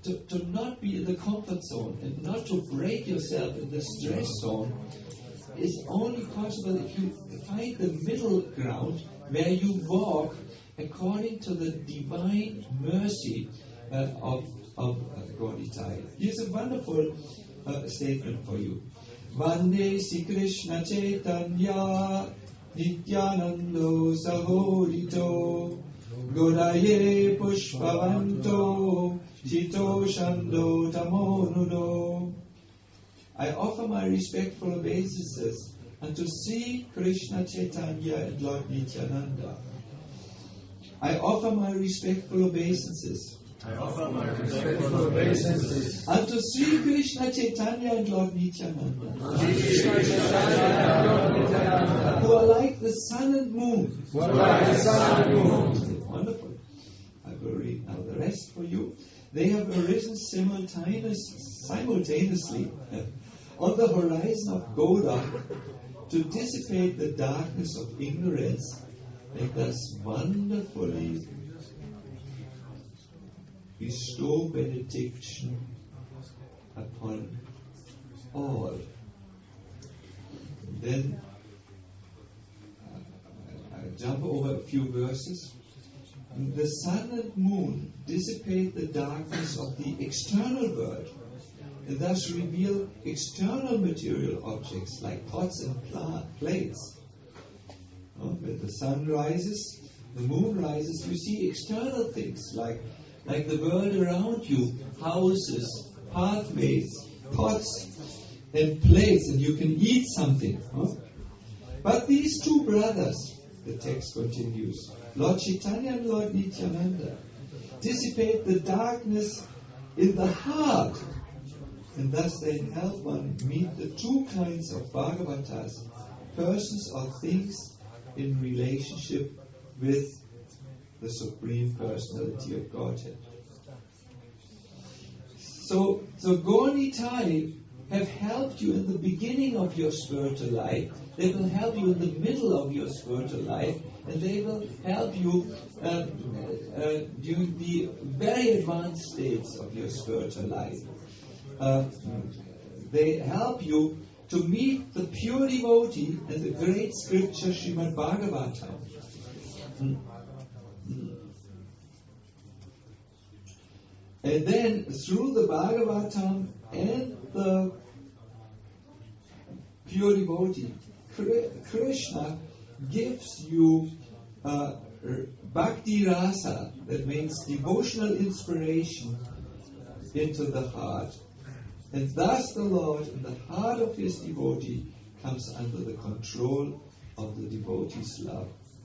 to, to not be in the comfort zone and not to break yourself in the stress zone is only possible if you find the middle ground where you walk according to the divine mercy uh, of, of uh, Gauditaya. Here's a wonderful uh, statement for you. Vande Sri Krishna Chaitanya Nityanando Sahodito Godaye Pushpavanto Chito Shando Tamonudo. I offer my respectful obeisances unto Sri Krishna Chaitanya and Lord Nityananda. I offer my respectful obeisances I offer my respectful obeisances unto Sri Krishna Chaitanya and Lord Nityananda, who are like the sun and moon. who are like the sun and moon. Wonderful. I will read now the rest for you. They have arisen simultaneous, simultaneously on the horizon of Goda to dissipate the darkness of ignorance and thus wonderfully bestow benediction upon all. Then uh, I jump over a few verses. The sun and moon dissipate the darkness of the external world and thus reveal external material objects like pots and pla- plates. Uh, when the sun rises, the moon rises, you see external things like like the world around you, houses, pathways, pots, and plates, and you can eat something. Huh? But these two brothers, the text continues, Lord Chaitanya and Lord Nityananda, dissipate the darkness in the heart, and thus they help one meet the two kinds of Bhagavatas, persons or things in relationship with the Supreme Personality of Godhead. So, so Gaunitai have helped you in the beginning of your spiritual life. They will help you in the middle of your spiritual life, and they will help you uh, uh, during the very advanced states of your spiritual life. Uh, they help you to meet the pure devotee and the great scripture Srimad Bhagavatam. Mm. And then through the Bhagavatam and the pure devotee, Krishna gives you uh, bhakti rasa, that means devotional inspiration into the heart. And thus the Lord, in the heart of his devotee, comes under the control of the devotee's love.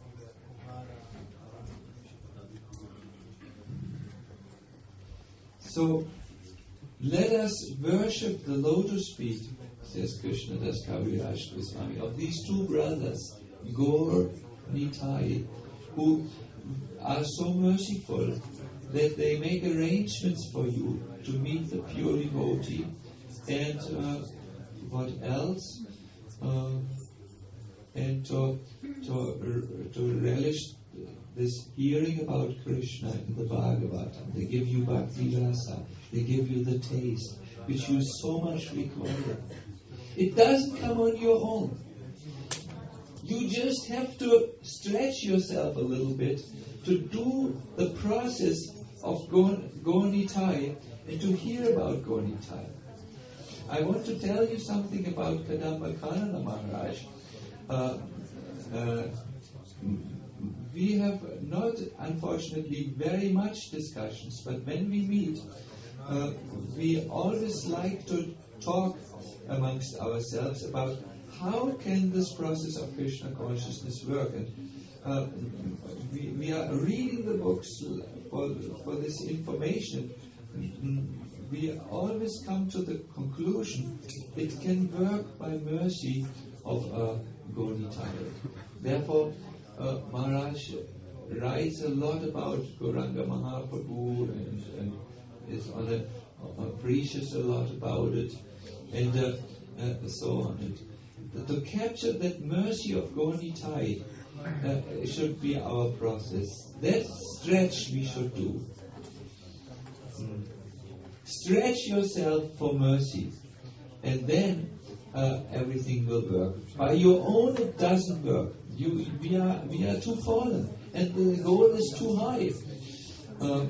So, let us worship the lotus feet, says Krishna Das Kaviraj Goswami, of these two brothers, Gaur Nitai, who are so merciful that they make arrangements for you to meet the pure devotee. And uh, what else? Uh, and to, to, to relish this hearing about Krishna in the Bhagavatam. They give you bhakti rasa. They give you the taste, which you so much require. It doesn't come on your own. You just have to stretch yourself a little bit to do the process of Gaunitai and to hear about Gaunitai. I want to tell you something about Kadamba Kanana Maharaj. Uh, uh, we have not, unfortunately, very much discussions, but when we meet, uh, we always like to talk amongst ourselves about how can this process of Krishna consciousness work. And uh, we, we are reading the books for, for this information. We always come to the conclusion it can work by mercy of uh, Gaunitai. Therefore, uh, Maharaj writes a lot about Gauranga Mahaprabhu and, and is on a, uh, preaches a lot about it, and uh, uh, so on. And to capture that mercy of Gaunitai uh, should be our process. That stretch we should do. Mm. Stretch yourself for mercy, and then uh, everything will work. By your own, it doesn't work. You, we are, we are too fallen, and the goal is too high. Um,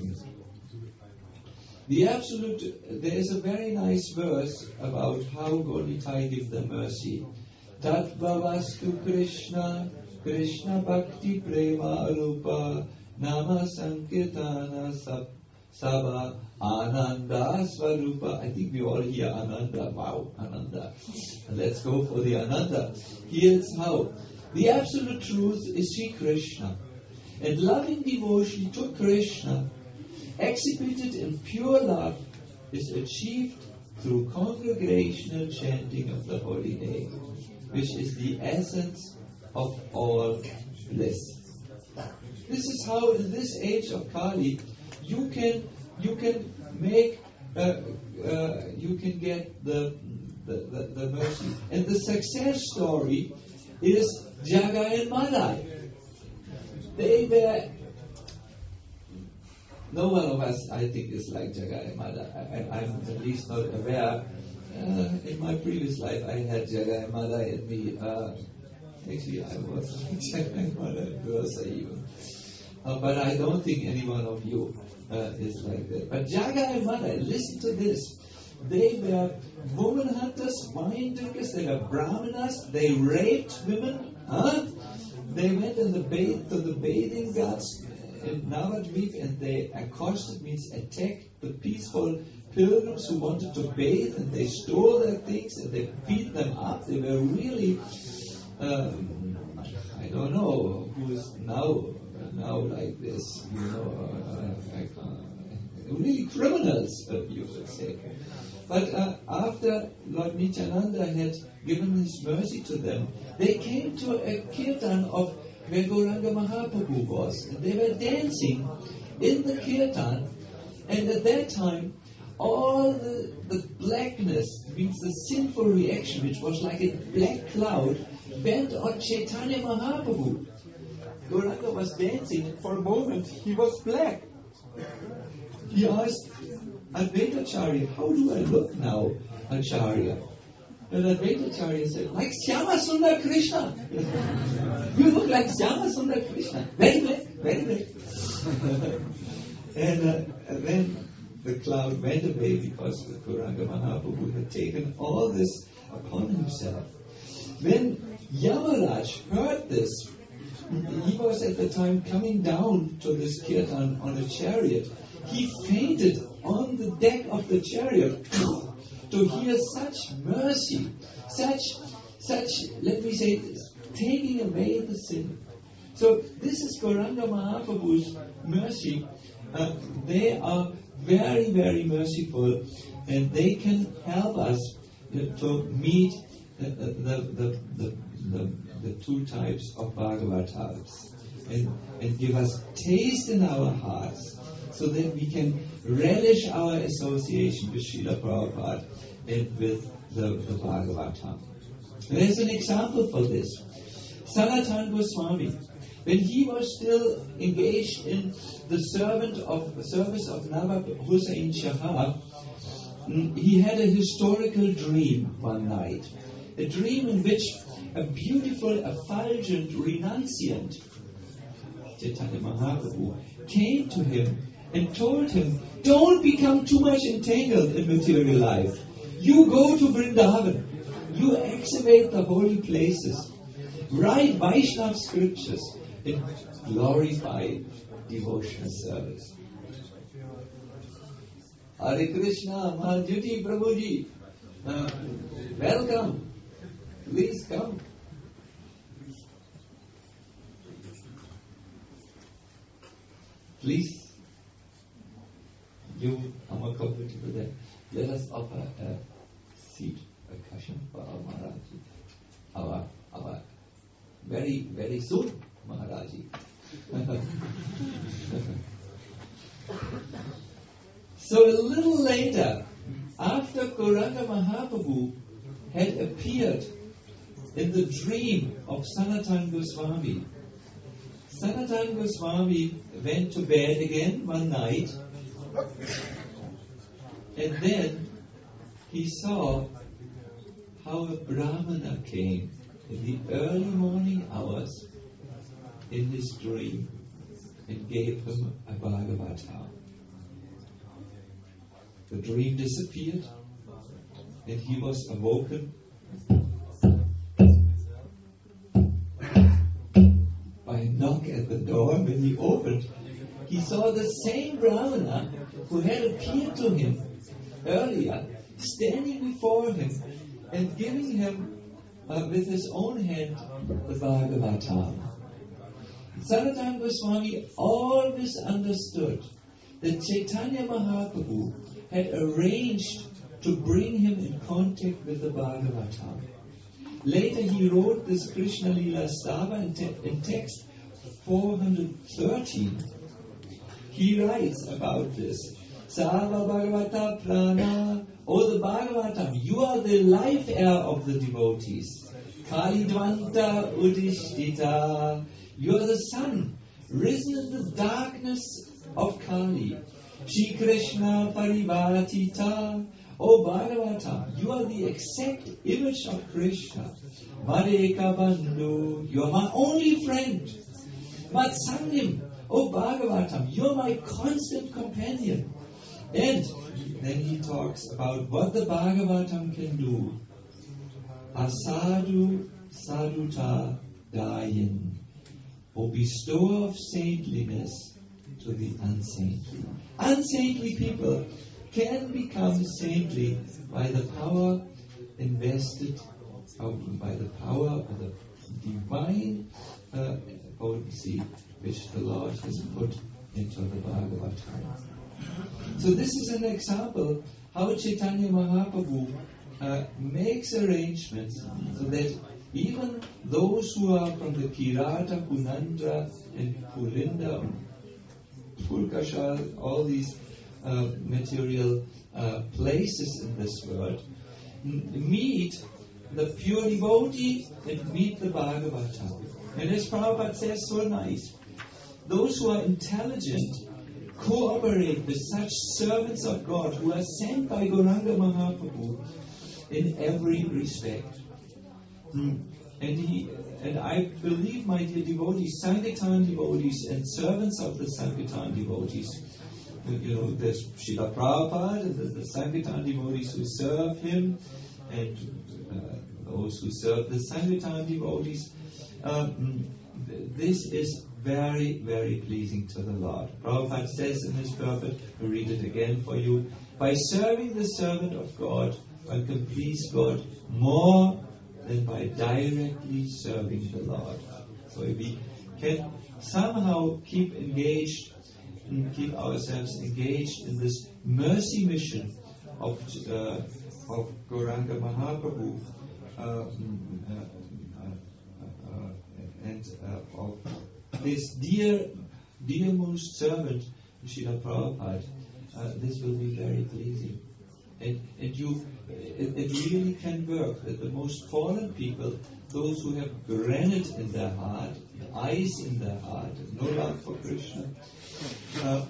the absolute. There is a very nice verse about how Golitai gives the mercy. Tat bhavastu Krishna, Krishna bhakti prema rupa, nama sankirtana sab. Sava Ananda Swarupa. I think we all hear Ananda. Wow, Ananda. Let's go for the Ananda. Here's how. The absolute truth is Sri Krishna. And loving devotion to Krishna, executed in pure love, is achieved through congregational chanting of the holy name, which is the essence of all bliss. This is how in this age of Kali, You can you can make uh, uh, you can get the the, the the mercy, and the success story is Jagai and Madai. They were. No one of us, I think, is like Jagai and Madai. I, I'm at least not aware. Uh, in my previous life, I had Jagai and Madai in me. Uh, actually, I was like Jagai and Madai, worse even. Uh, but I don't think any one of you uh, is like that. But Jagai and Madai, listen to this. They were woman hunters, wine drinkers, they were brahmanas, they raped women. Huh? They went in the bath, to the bathing ghats in Navadvip, and they accosted, means attacked the peaceful pilgrims who wanted to bathe, and they stole their things and they beat them up. They were really, um, I don't know who is now. Now like this, you know, uh, I can't, really criminals, uh, you would say. But uh, after Lord Nityananda had given his mercy to them, they came to a kirtan of where Gauranga Mahaprabhu was, and they were dancing in the kirtan, and at that time, all the, the blackness, means the sinful reaction, which was like a black cloud, bent on Chaitanya Mahaprabhu. Gauranga was dancing, and for a moment he was black. He asked Advaitacharya, how do I look now, Acharya? And Advaitacharya said, like Syama Sundar Krishna. You look like Syama Sundar Krishna. Very black, very black. and, uh, and then the cloud went away because Gauranga Mahaprabhu had taken all this upon himself. When Yamaraj heard this, he was at the time coming down to this kirtan on a chariot. He fainted on the deck of the chariot to hear such mercy, such, such, let me say this, taking away the sin. So this is Gauranga Mahaprabhu's mercy. Uh, they are very, very merciful, and they can help us uh, to meet the, the, the, the, the, the two types of Bhagavatars, and, and give us taste in our hearts, so that we can relish our association with Srila Prabhupada and with the, the Bhagavatam. There's an example for this. Sanatana Goswami, when he was still engaged in the servant of service of Nawab Hussain Shah, he had a historical dream one night. A dream in which a beautiful, effulgent renunciant, Chaitanya Mahaprabhu, came to him and told him, don't become too much entangled in material life. You go to Vrindavan. You excavate the holy places. Write Vaishnava scriptures and glorify devotional service. Hare Krishna, Mahajuti Prabhuji. Uh, welcome. Please come. Please. You, our comfortable there. Let us offer a seat, a cushion for our Maharaji. Our, our very, very soon Maharaji. So a little later, after Gauranga Mahaprabhu had appeared in the dream of Sanatana Goswami, Sanatana Goswami went to bed again one night, And then he saw how a Brahmana came in the early morning hours in his dream and gave him a Bhagavatam. The dream disappeared and he was awoken by a knock at the door. When he opened, he saw the same Brahmana who had appeared to him earlier, standing before him and giving him uh, with his own hand the Bhagavatam. Sanatana Goswami always understood that Chaitanya Mahaprabhu had arranged to bring him in contact with the Bhagavatam. Later he wrote this Krishna Lila Stava in, te- in text four hundred thirteen. He writes about this. Sava Bhagavata Prana. O the Bhagavatam, you are the life air of the devotees. Kali Dvanta Udishtita. You are the sun, risen in the darkness of Kali. Shri Krishna Parivartita. O Bhagavatam, you are the exact image of Krishna. Madeka Bandhu, you are my only friend. Matsangim, O Bhagavatam, you are my constant companion. And then he talks about what the Bhagavatam can do. Asadu Saduta Dayin. O bestower of saintliness to the unsaintly. Unsaintly people can become saintly by the power invested, uh, by the power of the divine uh, potency which the Lord has put into the Bhagavatam. So this is an example how Chaitanya Mahaprabhu uh, makes arrangements so that even those who are from the Kirata, Kunandra, and Pulinda, Pulkashal, all these uh, material uh, places in this world, m- meet the pure devotee and meet the Bhagavatam. And as Prabhupada says so nice, those who are intelligent cooperate with such servants of God who are sent by Gauranga Mahaprabhu in every respect. Mm. And he, and I believe, my dear devotees, Sankirtan devotees and servants of the Sankirtan devotees, you know, there's Srila Prabhupada and the, the Sankirtan devotees who serve him, and uh, those who serve the Sankirtan devotees. Um, this is very, very pleasing to the Lord. Prabhupada says in his purport, I'll read it again for you, by serving the servant of God, one can please God more than by directly serving the Lord. So if we can somehow keep engaged, and keep ourselves engaged in this mercy mission of uh, of Gauranga Mahaprabhu, uh, uh, uh, uh, and uh, of this dear, dearmost servant, Srila Prabhupada, uh, this will be very pleasing. And, and you, it, it really can work that the most fallen people, those who have granite in their heart, ice in their heart, no love for Krishna, uh,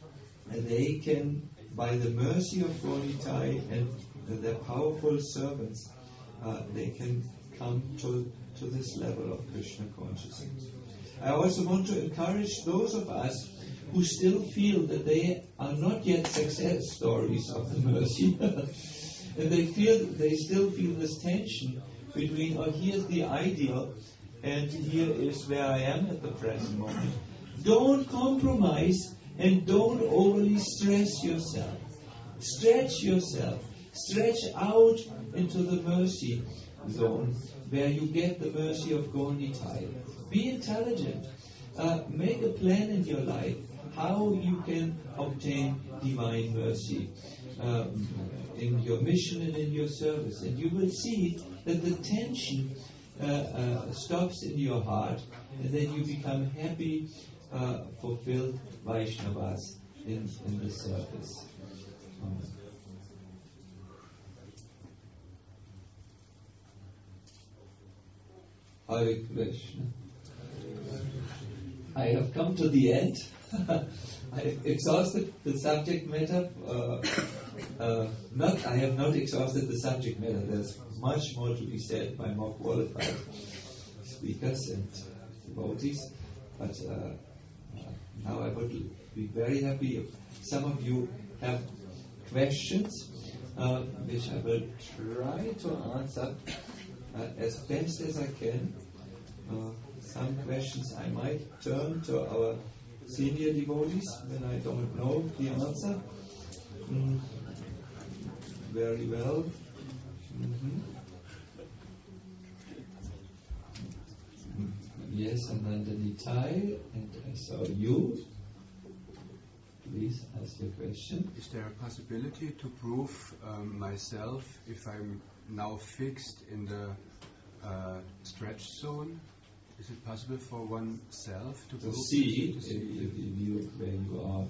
they can, by the mercy of Gauritai and their powerful servants, uh, they can come to, to this level of Krishna consciousness. I also want to encourage those of us who still feel that they are not yet success stories of the mercy. And they feel, they still feel this tension between, oh, here's the ideal, and here is where I am at the present moment. Don't compromise and don't overly stress yourself. Stretch yourself. Stretch out into the mercy zone where you get the mercy of Gauritai. Be intelligent. Uh, make a plan in your life how you can obtain divine mercy um, in your mission and in your service. And you will see that the tension uh, uh, stops in your heart, and then you become happy, uh, fulfilled Vaishnavas in, in the service. Amen. Hare Krishna. I have come to the end I exhausted the subject matter. Uh, uh, not, I have not exhausted the subject matter. There's much more to be said by more qualified speakers and devotees. But uh, uh, now I would be very happy if some of you have questions, uh, which I will try to answer uh, as best as I can. Uh, some questions I might turn to our senior devotees when I don't know the answer. Mm, very well. Mm-hmm. Yes, Ananda Nitai, and I saw you. Please ask your question. Is there a possibility to prove um, myself if I'm now fixed in the uh, stretch zone? Is it possible for oneself to To prove see to if, see? if, if you, where you are.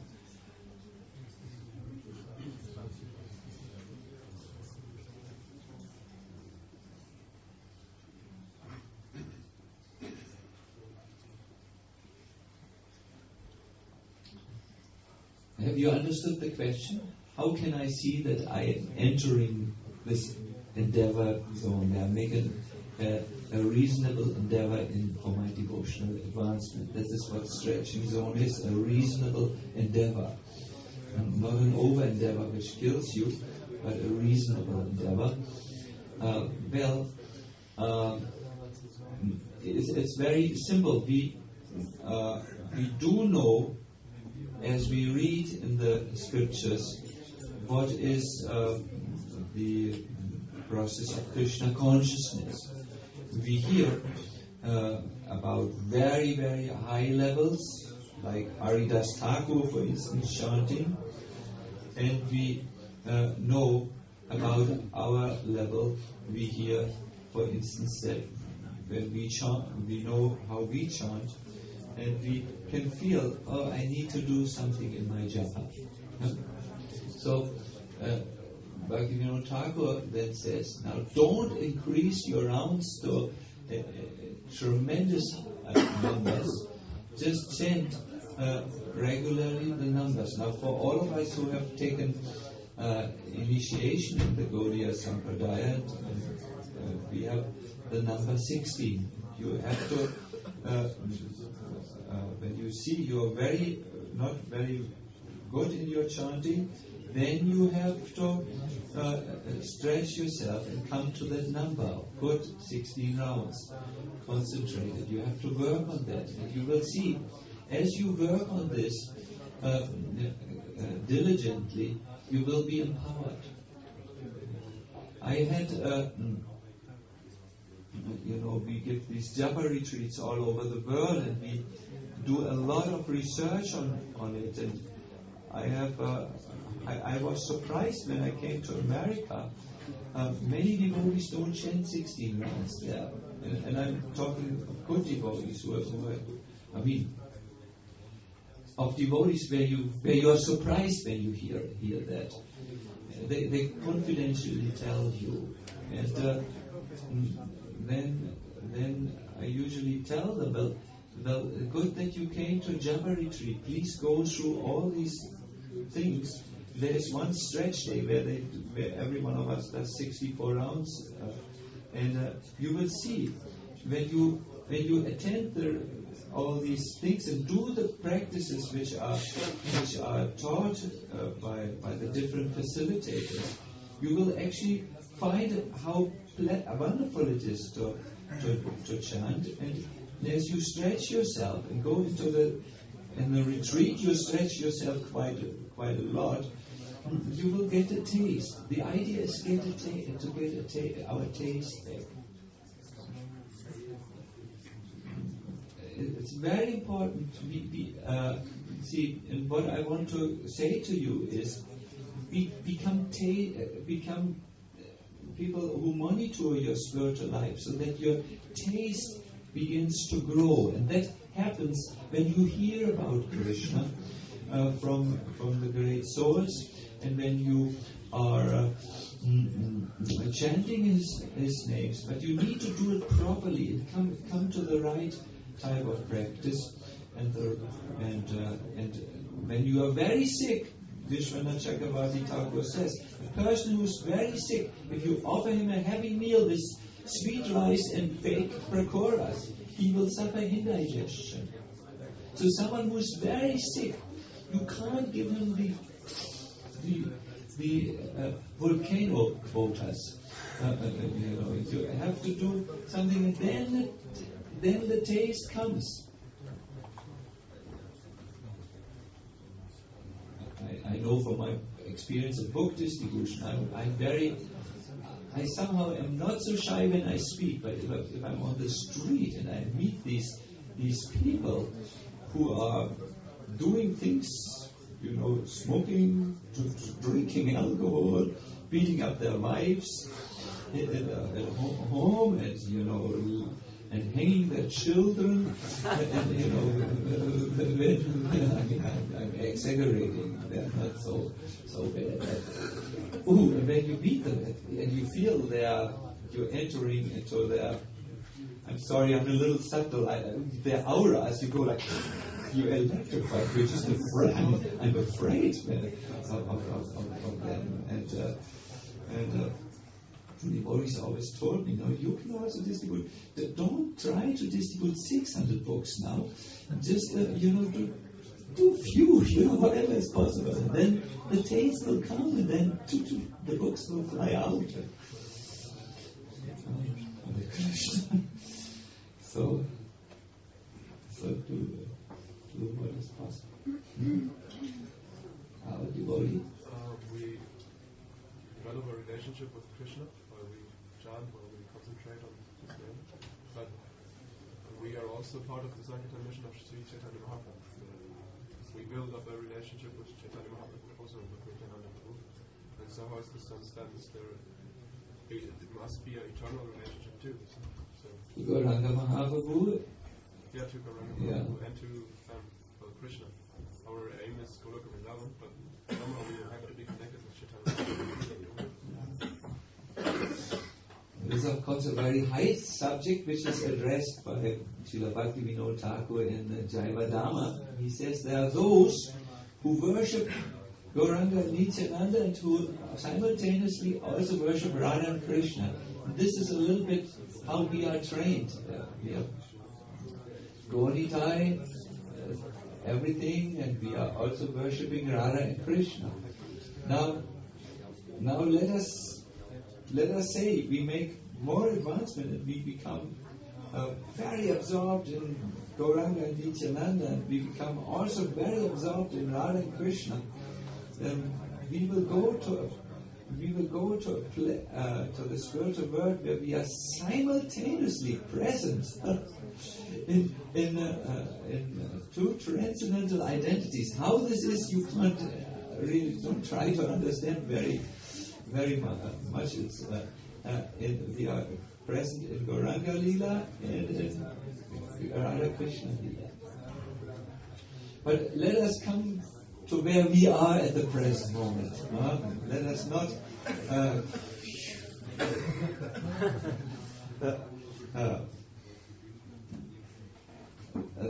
Have you understood the question? How can I see that I am entering this endeavor zone, where I'm making a, a reasonable endeavor in, for my devotional advancement? This is what stretching zone is, a reasonable endeavor. And not an over endeavor which kills you, but a reasonable endeavor. Uh, well, uh, it's, it's very simple. We, uh, we do know, as we read in the scriptures, what is uh, the process of Krishna consciousness. We hear uh, about very, very high levels, like Haridas Thakur, for instance, chanting, and we uh, know about our level. We hear, for instance, that when we chant, we know how we chant, and we can feel, oh, I need to do something in my japa. Huh? So, uh, Bhaktivinoda Thakur then says, now don't increase your rounds to uh, uh, tremendous uh, numbers. Just chant uh, regularly the numbers. Now, for all of us who have taken uh, initiation in the Gaudiya Sampradaya, uh, we have the number sixteen. You have to, uh, uh, when you see you are very, uh, not very good in your chanting, then you have to uh, stretch yourself and come to that number. Good sixteen rounds. Concentrated. You have to work on that. And you will see, as you work on this uh, uh, diligently, you will be empowered. I had, uh, you know, we give these japa retreats all over the world, and we do a lot of research on, on it. And I have, uh, I, I was surprised when I came to America. Uh, many devotees don't chant sixteen rounds there, and, and I'm talking of good devotees who are, who are, I mean, of devotees where you where you are surprised when you hear hear that. They, they confidentially tell you, and uh, then then I usually tell them, well, well, good that you came to a japa retreat. Please go through all these things. There is one stretch day where they, where every one of us does sixty-four rounds, uh, and uh, you will see when you when you attend the, all these things and do the practices which are which are taught uh, by by the different facilitators, you will actually find how ple- wonderful it is to, to to chant. And as you stretch yourself and go into the in the retreat, you stretch yourself quite quite a lot. You will get a taste. The idea is get a ta- to get a ta- our taste back. It's very important to be, be uh, see. And what I want to say to you is, be, become ta- become people who monitor your spiritual life, so that your taste begins to grow, and that happens when you hear about Krishna uh, from from the great souls. And when you are uh, mm, mm, chanting his, his names, but you need to do it properly and come come to the right type of practice. and the, and uh, and when you are very sick, Vishwanath Chakravarti Thakur says, a person who is very sick, if you offer him a heavy meal with sweet rice and fake pakoras, he will suffer indigestion. So someone who is very sick, you can't give him the the the uh, volcano quotas. Uh, uh, you know, you have to do something, and then the, then the taste comes. I, I know from my experience of book distribution, I'm, I'm very, I somehow am not so shy when I speak, but if, I, if I'm on the street and I meet these these people who are doing things, you know, smoking, drinking alcohol, beating up their wives at, at, at home, and you know, and hanging their children, and, and you know, I mean, I'm, I'm exaggerating. They're not so so bad. But, ooh, and when you meet them and you feel they are, you're entering into their, I'm sorry, I'm a little subtle. I, their auras, you go like, you electrify. You're just afraid. I'm, I'm afraid, man, of, of, of, of them. And uh, and uh, the devotees always told me, no, you can also distribute. Don't try to distribute six hundred books now. Just uh, you know, do, do few, you know, whatever is possible. And then the taste will come, and then doo, doo, the books will fly out. so, so do. What is possible? How do you uh, We develop a relationship with Krishna while we chant, while we concentrate on His name. But we are also part of the Sankirtan mission of Sri Chaitanya Mahaprabhu. We build up a relationship with Chaitanya Mahaprabhu, also with Nityananda Prabhu. And so, how is this understands there? It, it must be an eternal relationship too. So. Gauranga Mahaprabhu. Yeah, to Gauranga Yeah. Mahaprabhu and to um, well, Krishna. Our aim is Goloka Vrindavan, but somehow we have to be connected with Chaitanya. This is of course a very high subject which is addressed by Srila Bhaktivinoda Thakur in the Jaivadama. He says there are those who worship Gauranga and Nityananda and who simultaneously also worship Radha and Krishna. And this is a little bit how we are trained. Uh, we are Gauritai, uh, everything, and we are also worshipping Radha and Krishna. Now, now let us let us say we make more advancement and we become uh, very absorbed in Gauranga and Nityananda, and we become also very absorbed in Radha and Krishna. Then we will go to we will go to a pla- uh, to the spiritual world where we are simultaneously present in in, uh, in uh, two transcendental identities. How this is, you can't uh, really don't try to understand very very much. It's uh, uh, in, we are present in Gauranga Lila and in Radha Krishna Lila. But let us come to where we are at the present moment. Uh, let us not uh, uh, uh, uh,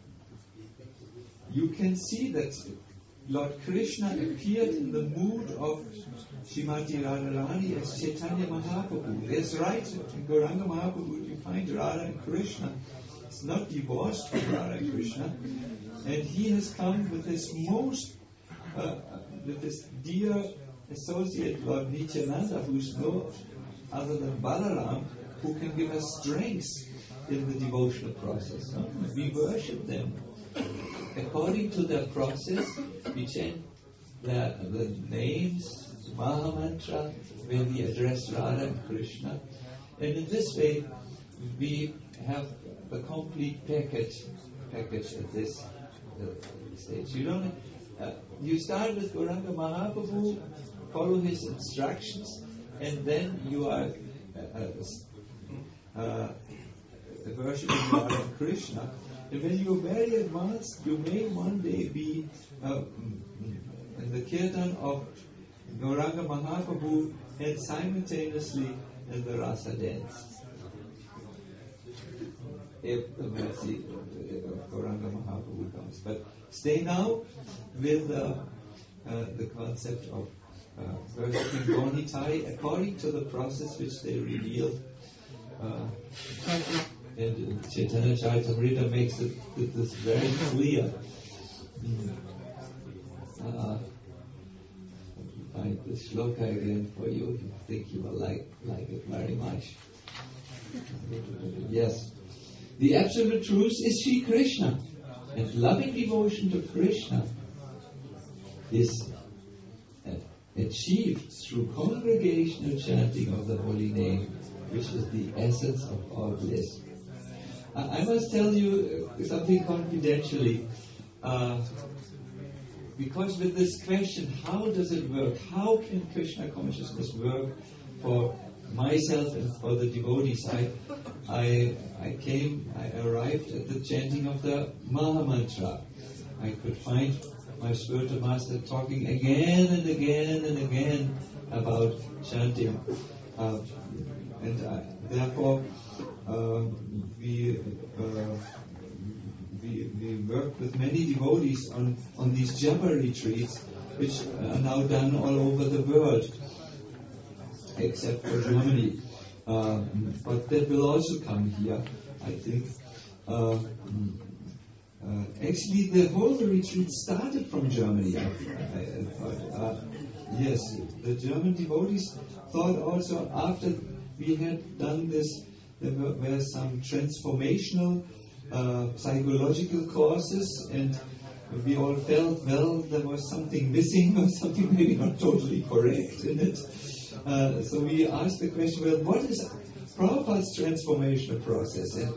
you can see that Lord Krishna appeared in the mood of Srimati Radharani as Chaitanya Mahaprabhu. That's right, in Gauranga Mahaprabhu you find Radha and Krishna. It's not divorced from Radha and Krishna. And he has come with his most, uh, with his dear associate Lord Nityananda, who is no other than Balaram, who can give us strength in the devotional process. No? We worship them. According to their process, we chant the, the names, Maha Mantra, where we address Radha and Krishna. And in this way, we have the complete package, package at this uh, stage. You don't. Uh, you start with Gauranga Mahaprabhu, follow his instructions, and then you are uh, uh, uh, worshipping Radha and Krishna. And when you are very advanced, you may one day be uh, in the kirtan of Gauranga Mahaprabhu and simultaneously in the rasa dance. if the mercy of Gauranga Mahaprabhu comes. But stay now with uh, uh, the concept of uh, worshipping Gaunitai according to the process which they revealed. Uh, and Chaitanya Charitamrita makes it, it this very clear. Mm. Uh, find the shloka again for you. I think you will like like it very much. Yes. The absolute truth is Sri Krishna. And loving devotion to Krishna is uh, achieved through congregational chanting of the holy name, which is the essence of all bliss. I, I must tell you uh, something confidentially. Uh, because with this question, how does it work? How can Krishna consciousness work for myself and for the devotees? I, I, I came, I arrived at the chanting of the Maha Mantra. I could find my spiritual master talking again and again and again about chanting. Uh, and uh, therefore, uh, we, uh, we we work with many devotees on, on these japa retreats, which are now done all over the world, except for Germany. Uh, but that will also come here, I think. Uh, uh, actually, the whole retreat started from Germany. I, I thought, uh, yes, the German devotees thought also after we had done this, there were, were some transformational uh, psychological courses, and we all felt, well, there was something missing or something maybe not totally correct in it. Uh, so we asked the question, well, what is Prabhupada's transformational process? And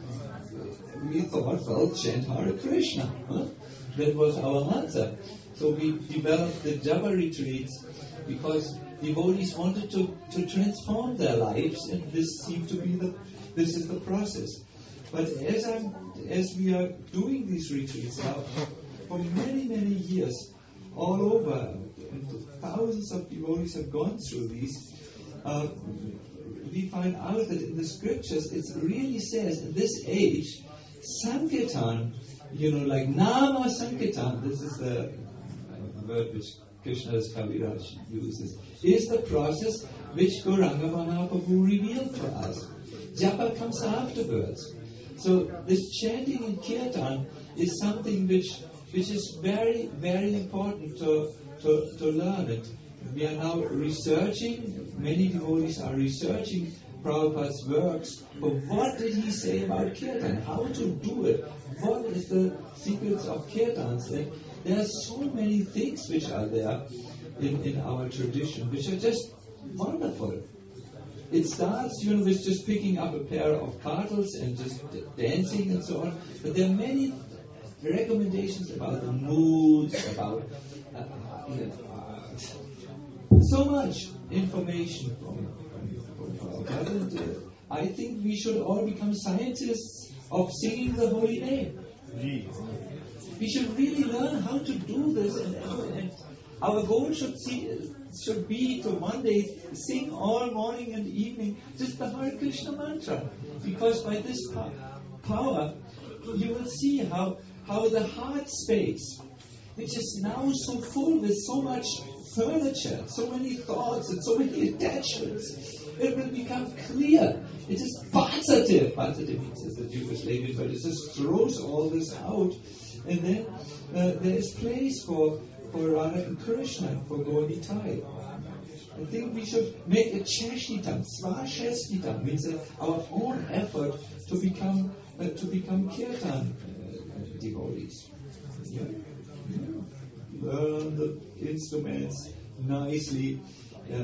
we thought, well, chant Hare Krishna. Huh? That was our answer. So we developed the Japa retreats because devotees wanted to, to transform their lives, and this seemed to be the, this is the process. But as I'm, as we are doing these retreats now, for many, many years, all over, and thousands of devotees have gone through these, uh, we find out that in the scriptures it really says, in this age, Sankirtan, you know, like Nama Sankirtan, this is the word which Krishna's Kaviraj uses, is the process which Gauranga Mahaprabhu revealed to us. Japa comes afterwards. So this chanting in Kirtan is something which which is very, very important to, to, to learn it. We are now researching, many devotees are researching Prabhupada's works, but what did he say about Kirtan? How to do it? What is the secrets of Kirtans? And there are so many things which are there in, in our tradition, which are just wonderful. It starts, you know, with just picking up a pair of cartels and just dancing and so on, but there are many recommendations about the moods, about uh, you know, uh, so much information from, from, from Prabhupada. And, uh, I think we should all become scientists of singing the holy name. We should really learn how to do this, and, and our goal should see, should be to one day sing all morning and evening just the Hare Krishna mantra, because by this po- power you will see how how the heart space, which is now so full with so much furniture, so many thoughts and so many attachments, it will become clear. It is Bhatsativ. Bhatsativ means the Jewish language, but it just throws all this out. And then uh, there is place for, for Radha and Krishna, for Gaunitai. I think we should make a cheshnitam, svasheshnitam, means uh, our own effort to become uh, to become kirtan uh, devotees. Yeah. Yeah. Learn the instruments nicely, uh,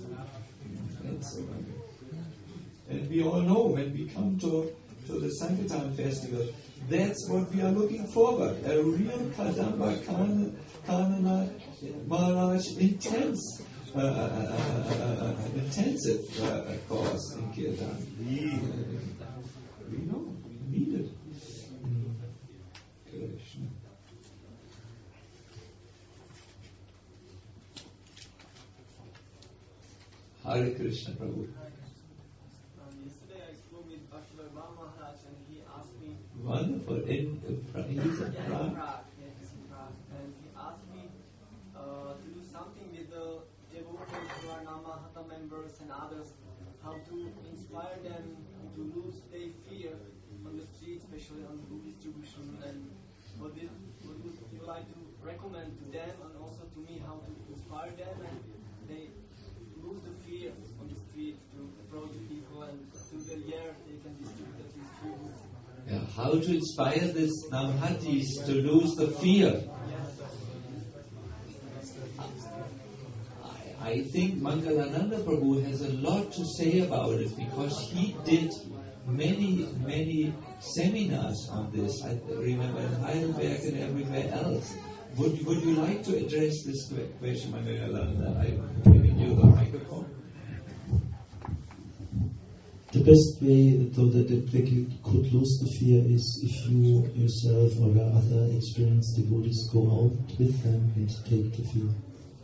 and so on. And we all know when we come to to the Sankirtan festival, that's what we are looking forward. A real Kadamba Kanana Maharaj intense. Uh, uh, uh, uh, uh, intensive uh, course in Kirtan. Uh, we know, we need it. Mm. Krishna. Hare Krishna, Prabhu. Um, yesterday I spoke with Bhakti Bhagwan Maharaj, and he wonderful. In, uh, he's a Yeah, in Prague. Prague. Yeah, he's in Prague. And he asked me uh, to do something with the devotees who are Namahata members and others, how to inspire them to lose their fear on the street, especially on food distribution. And what, did, what would you like to recommend to them and also to me how to inspire them and they lose the fear on the street to approach people and through the year they can distribute at least few goods. Yeah, how to inspire this Namhatis to lose the fear. I, I think Mangalananda Prabhu has a lot to say about it because he did many, many seminars on this. I remember in Heidelberg and everywhere else. Would, would you like to address this question, Mangalananda? I'm giving you the microphone. The best way so that you could lose the fear is if you yourself or your other experienced devotees go out with them and take the fear.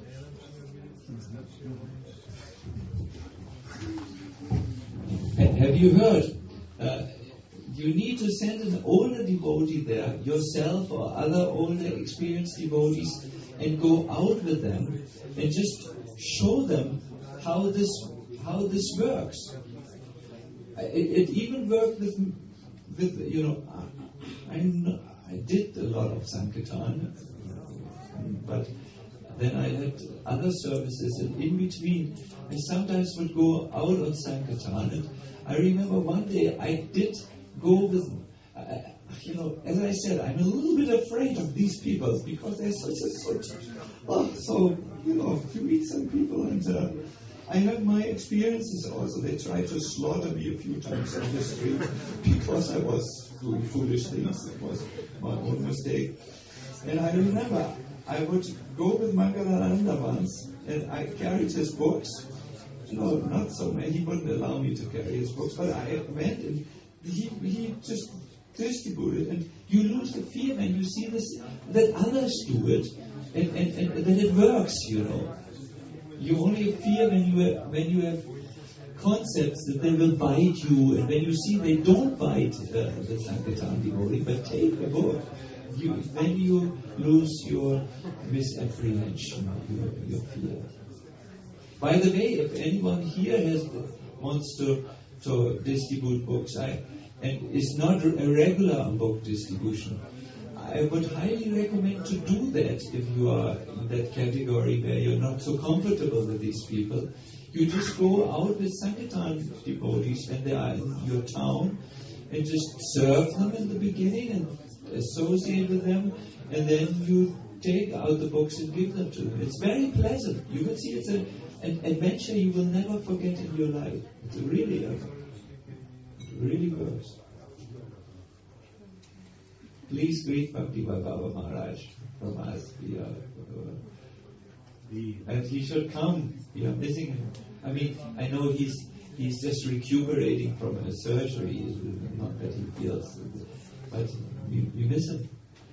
Have you heard? Uh, you need to send an older devotee there, yourself or other older experienced devotees, and go out with them and just show them how this how this works. It, it even worked with, with you know, I, not, I did a lot of Sankirtan, but then I had other services, and in between, I sometimes would go out on Sankirtan. And I remember one day I did go with, uh, you know, as I said, I'm a little bit afraid of these people because they're such a such. Oh, so you know, you meet some people and. Uh, I had my experiences also. They tried to slaughter me a few times on the street because I was doing foolish things. It was my own mistake. And I remember I would go with Mangalananda once, and I carried his books. No, not so many. He wouldn't allow me to carry his books, but I went and he he just distributed. And you lose the fear when you see this that others do it, and, and, and that it works, you know. You only fear when you have, when you have concepts that they will bite you, and when you see they don't bite uh, the Sankirtan devotee, but take a book, you, then you lose your misapprehension, your, your fear. By the way, if anyone here has wants to to distribute books, I, and is not a regular on book distribution, I would highly recommend to do that if you are in that category where you're not so comfortable with these people. You just go out with Sankirtan devotees when they are in your town and just serve them in the beginning and associate with them, and then you take out the books and give them to them. It's very pleasant. You will see it's a, an adventure you will never forget in your life. It's really, a, it really works. Please greet Bhakti Baba Maharaj from us. We are, uh, and he should come. We are missing him. I mean, I know he's he's just recuperating from a surgery. Not that he feels, but we, we miss him.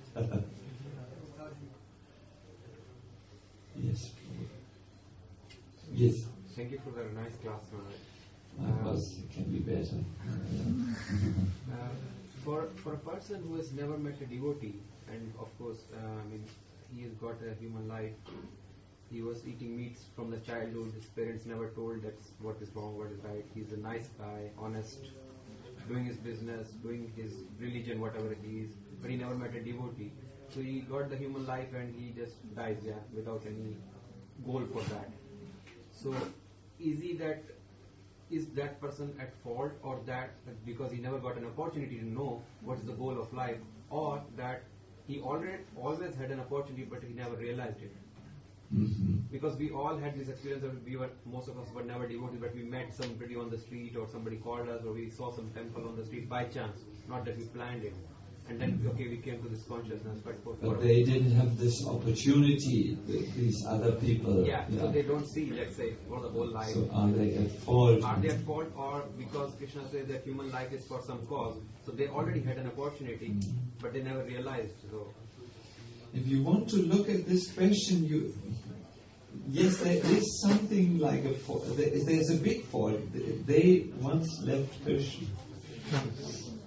Yes. Yes. Thank you for the nice class, Maharaj. Of course, it can be better. uh, For, for a person who has never met a devotee, and of course, uh, I mean, he has got a human life, he was eating meats from the childhood, his parents never told that's what is wrong, what is right, he's a nice guy, honest, doing his business, doing his religion, whatever it is, but he never met a devotee. So he got the human life and he just dies, yeah, without any goal for that. So, is he that is that person at fault, or that because he never got an opportunity to know what is the goal of life, or that he already always had an opportunity but he never realized it? Mm-hmm. Because we all had this experience of we were, most of us were never devotees, but we met somebody on the street, or somebody called us, or we saw some temple on the street by chance, not that we planned it. And then, okay, we came to this consciousness. But, for, but for they didn't have this opportunity with these other people. Yeah, yeah, so they don't see, let's say, for the whole life. So are they at fault? Are they at fault, or because Krishna says that human life is for some cause, so they already had an opportunity, mm-hmm. but they never realized. So, if you want to look at this question, you yes, there is something like a fault. There's a big fault. They once left Krishna.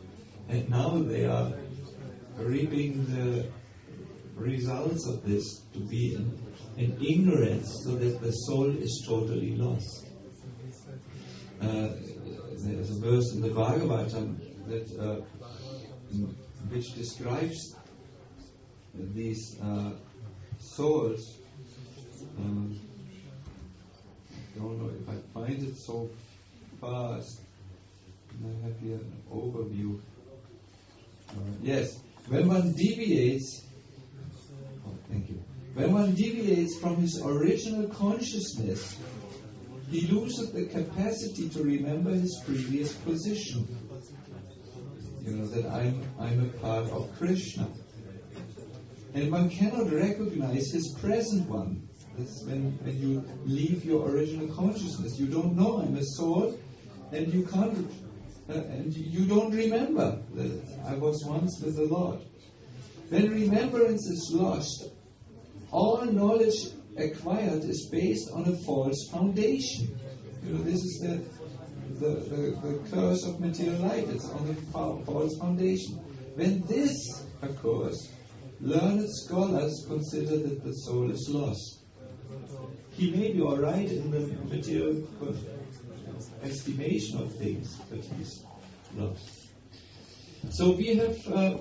And now they are reaping the results of this, to be in, in ignorance, so that the soul is totally lost. Uh, there's a verse in the Bhagavatam that uh, which describes these uh, souls. Um, I don't know if I find it so fast. I have here an overview. Uh, yes, when one deviates, oh, thank you. When one deviates from his original consciousness, he loses the capacity to remember his previous position. You know, that I'm I'm a part of Krishna. And one cannot recognize his present one. That's when, when you leave your original consciousness. You don't know I'm a soul, and you can't, uh, and you don't remember that I was once with the Lord. When remembrance is lost, all knowledge acquired is based on a false foundation. You know, this is the the, the, the curse of material life. It's on a fa- false foundation. When this occurs, learned scholars consider that the soul is lost. He may be alright in the material estimation of things, but he's lost. So we have uh,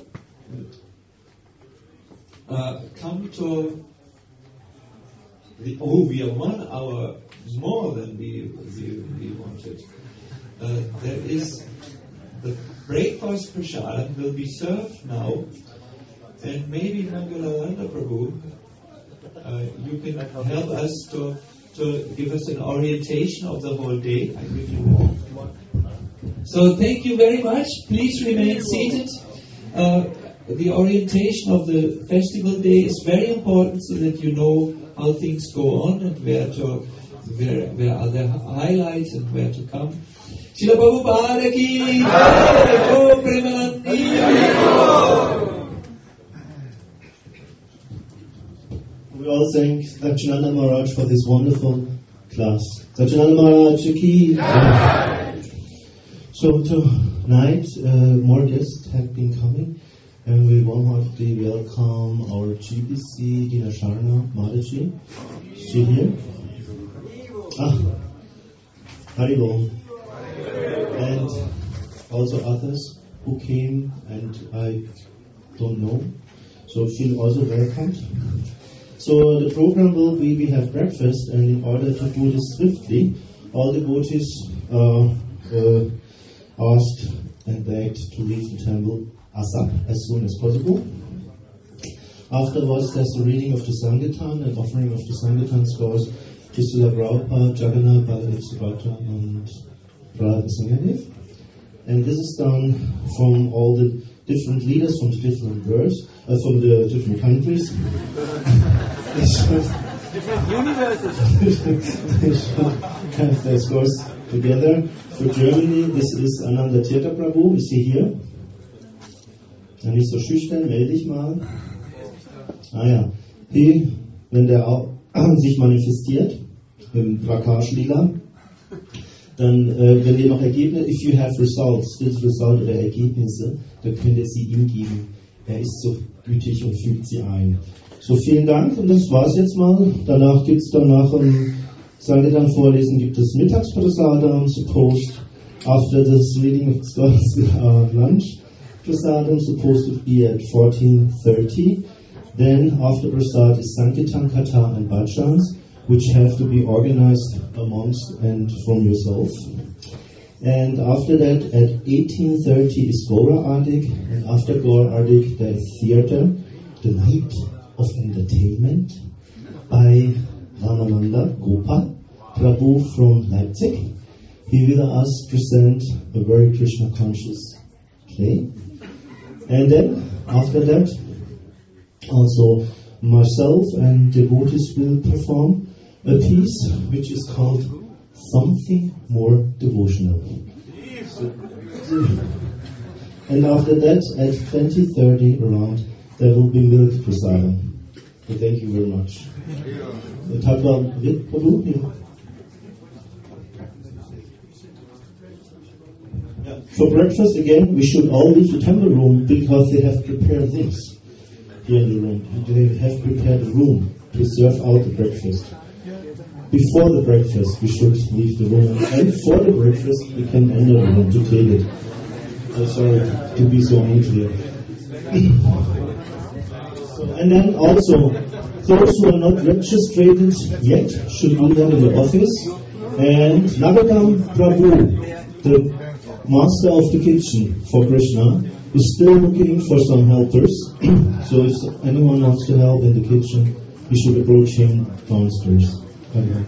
uh, come to the, oh, we are one hour more than we, we, we wanted. Uh, there is the breakfast prashad will be served now, and maybe Mangalaranda Prabhu, uh, you can help us to to give us an orientation of the whole day. I give you one. So thank you very much. Please remain seated. Uh, the orientation of the festival day is very important, so that you know how things go on and where to where where are the highlights and where to come. Srila Prabhupada ki jai, Om Premanandi. We all thank Dakshinanda Maharaj for this wonderful class. Dakshinanda Maharaj ki jai. So tonight, uh, more guests have been coming, and we warmly welcome our G B C Dinasharna Mataji. Is she here? Ah, Haribol. And also others who came, and I don't know. So feel also welcomed. So the program will be, we have breakfast, and in order to do this swiftly, all devotees are uh, asked and begged to leave the temple ASAP, as soon as possible. Afterwards, there's the reading of the Sankirtan and offering of the Sankirtan scores to Srila Prabhupada, Jagannath, Baladev Subhadra, and Radha Sangadev. And this is done from all the different leaders from the different worlds, uh, from the different countries. Different universes. They should have their scores together. For Germany, this is Ananda Tirtha Prabhu. Ist sie hier? Ja, nicht so schüchtern, melde dich mal. Ah ja, he, wenn der auch sich manifestiert, im Prakash Lila, dann, äh, wenn ihr noch Ergebnisse, if you have results, das Result oder Ergebnisse, dann könnt ihr sie ihm geben. Er ist so gütig und fügt sie ein. So, vielen Dank, und das war's jetzt mal. Danach gibt's dann nach dem Sankirtan vorlesen, gibt es Mittagsprasadam, supposed after this reading of God's uh, lunch. Prasadam supposed to be at fourteen thirty. Then after Prasad is Sankirtan Katha and Bhajans, which have to be organized amongst and from yourself. And after that, at eighteen thirty is Gaura Adik, and after Gaura Adik, there is theater, the night of entertainment, by Ramananda Gopal Prabhu from Leipzig. He will us present a very Krishna conscious play. And then, after that, also myself and devotees will perform a piece which is called Something More Devotional. And after that, at twenty thirty around, there will be milk prasadam. So thank you very much. Talpa Vit Prabhu? Yeah. For breakfast, again, we should all leave the temple room because they have prepared this here in the room. They have prepared a room to serve out the breakfast. Before the breakfast, we should leave the room. And for the breakfast, we can enter the room to take it. I'm sorry to be so unclear. And then also, those who are not registered yet should do that in the office. And Narotam Prabhu, the master of the kitchen for Krishna, is still looking for some helpers. So if anyone wants to help in the kitchen, you should approach him downstairs. Okay.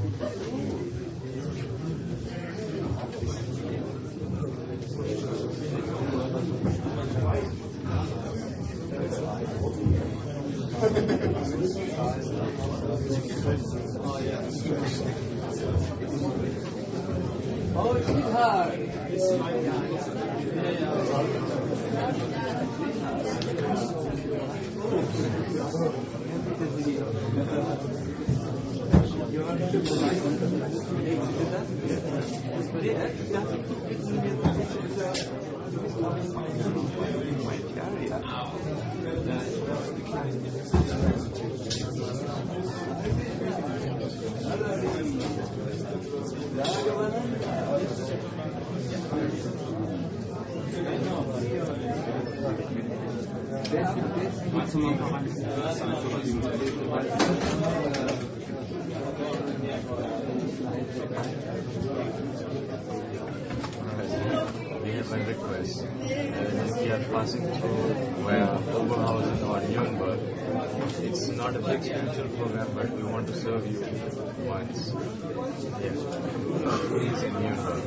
We have a request. Uh, we are passing through via Oberhausen or Nuremberg. It's not a big spiritual program, but we want to serve you once. Yes, please in Nuremberg.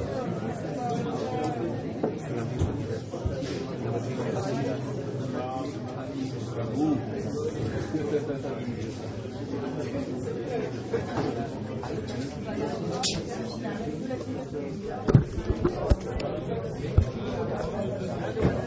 Ooh.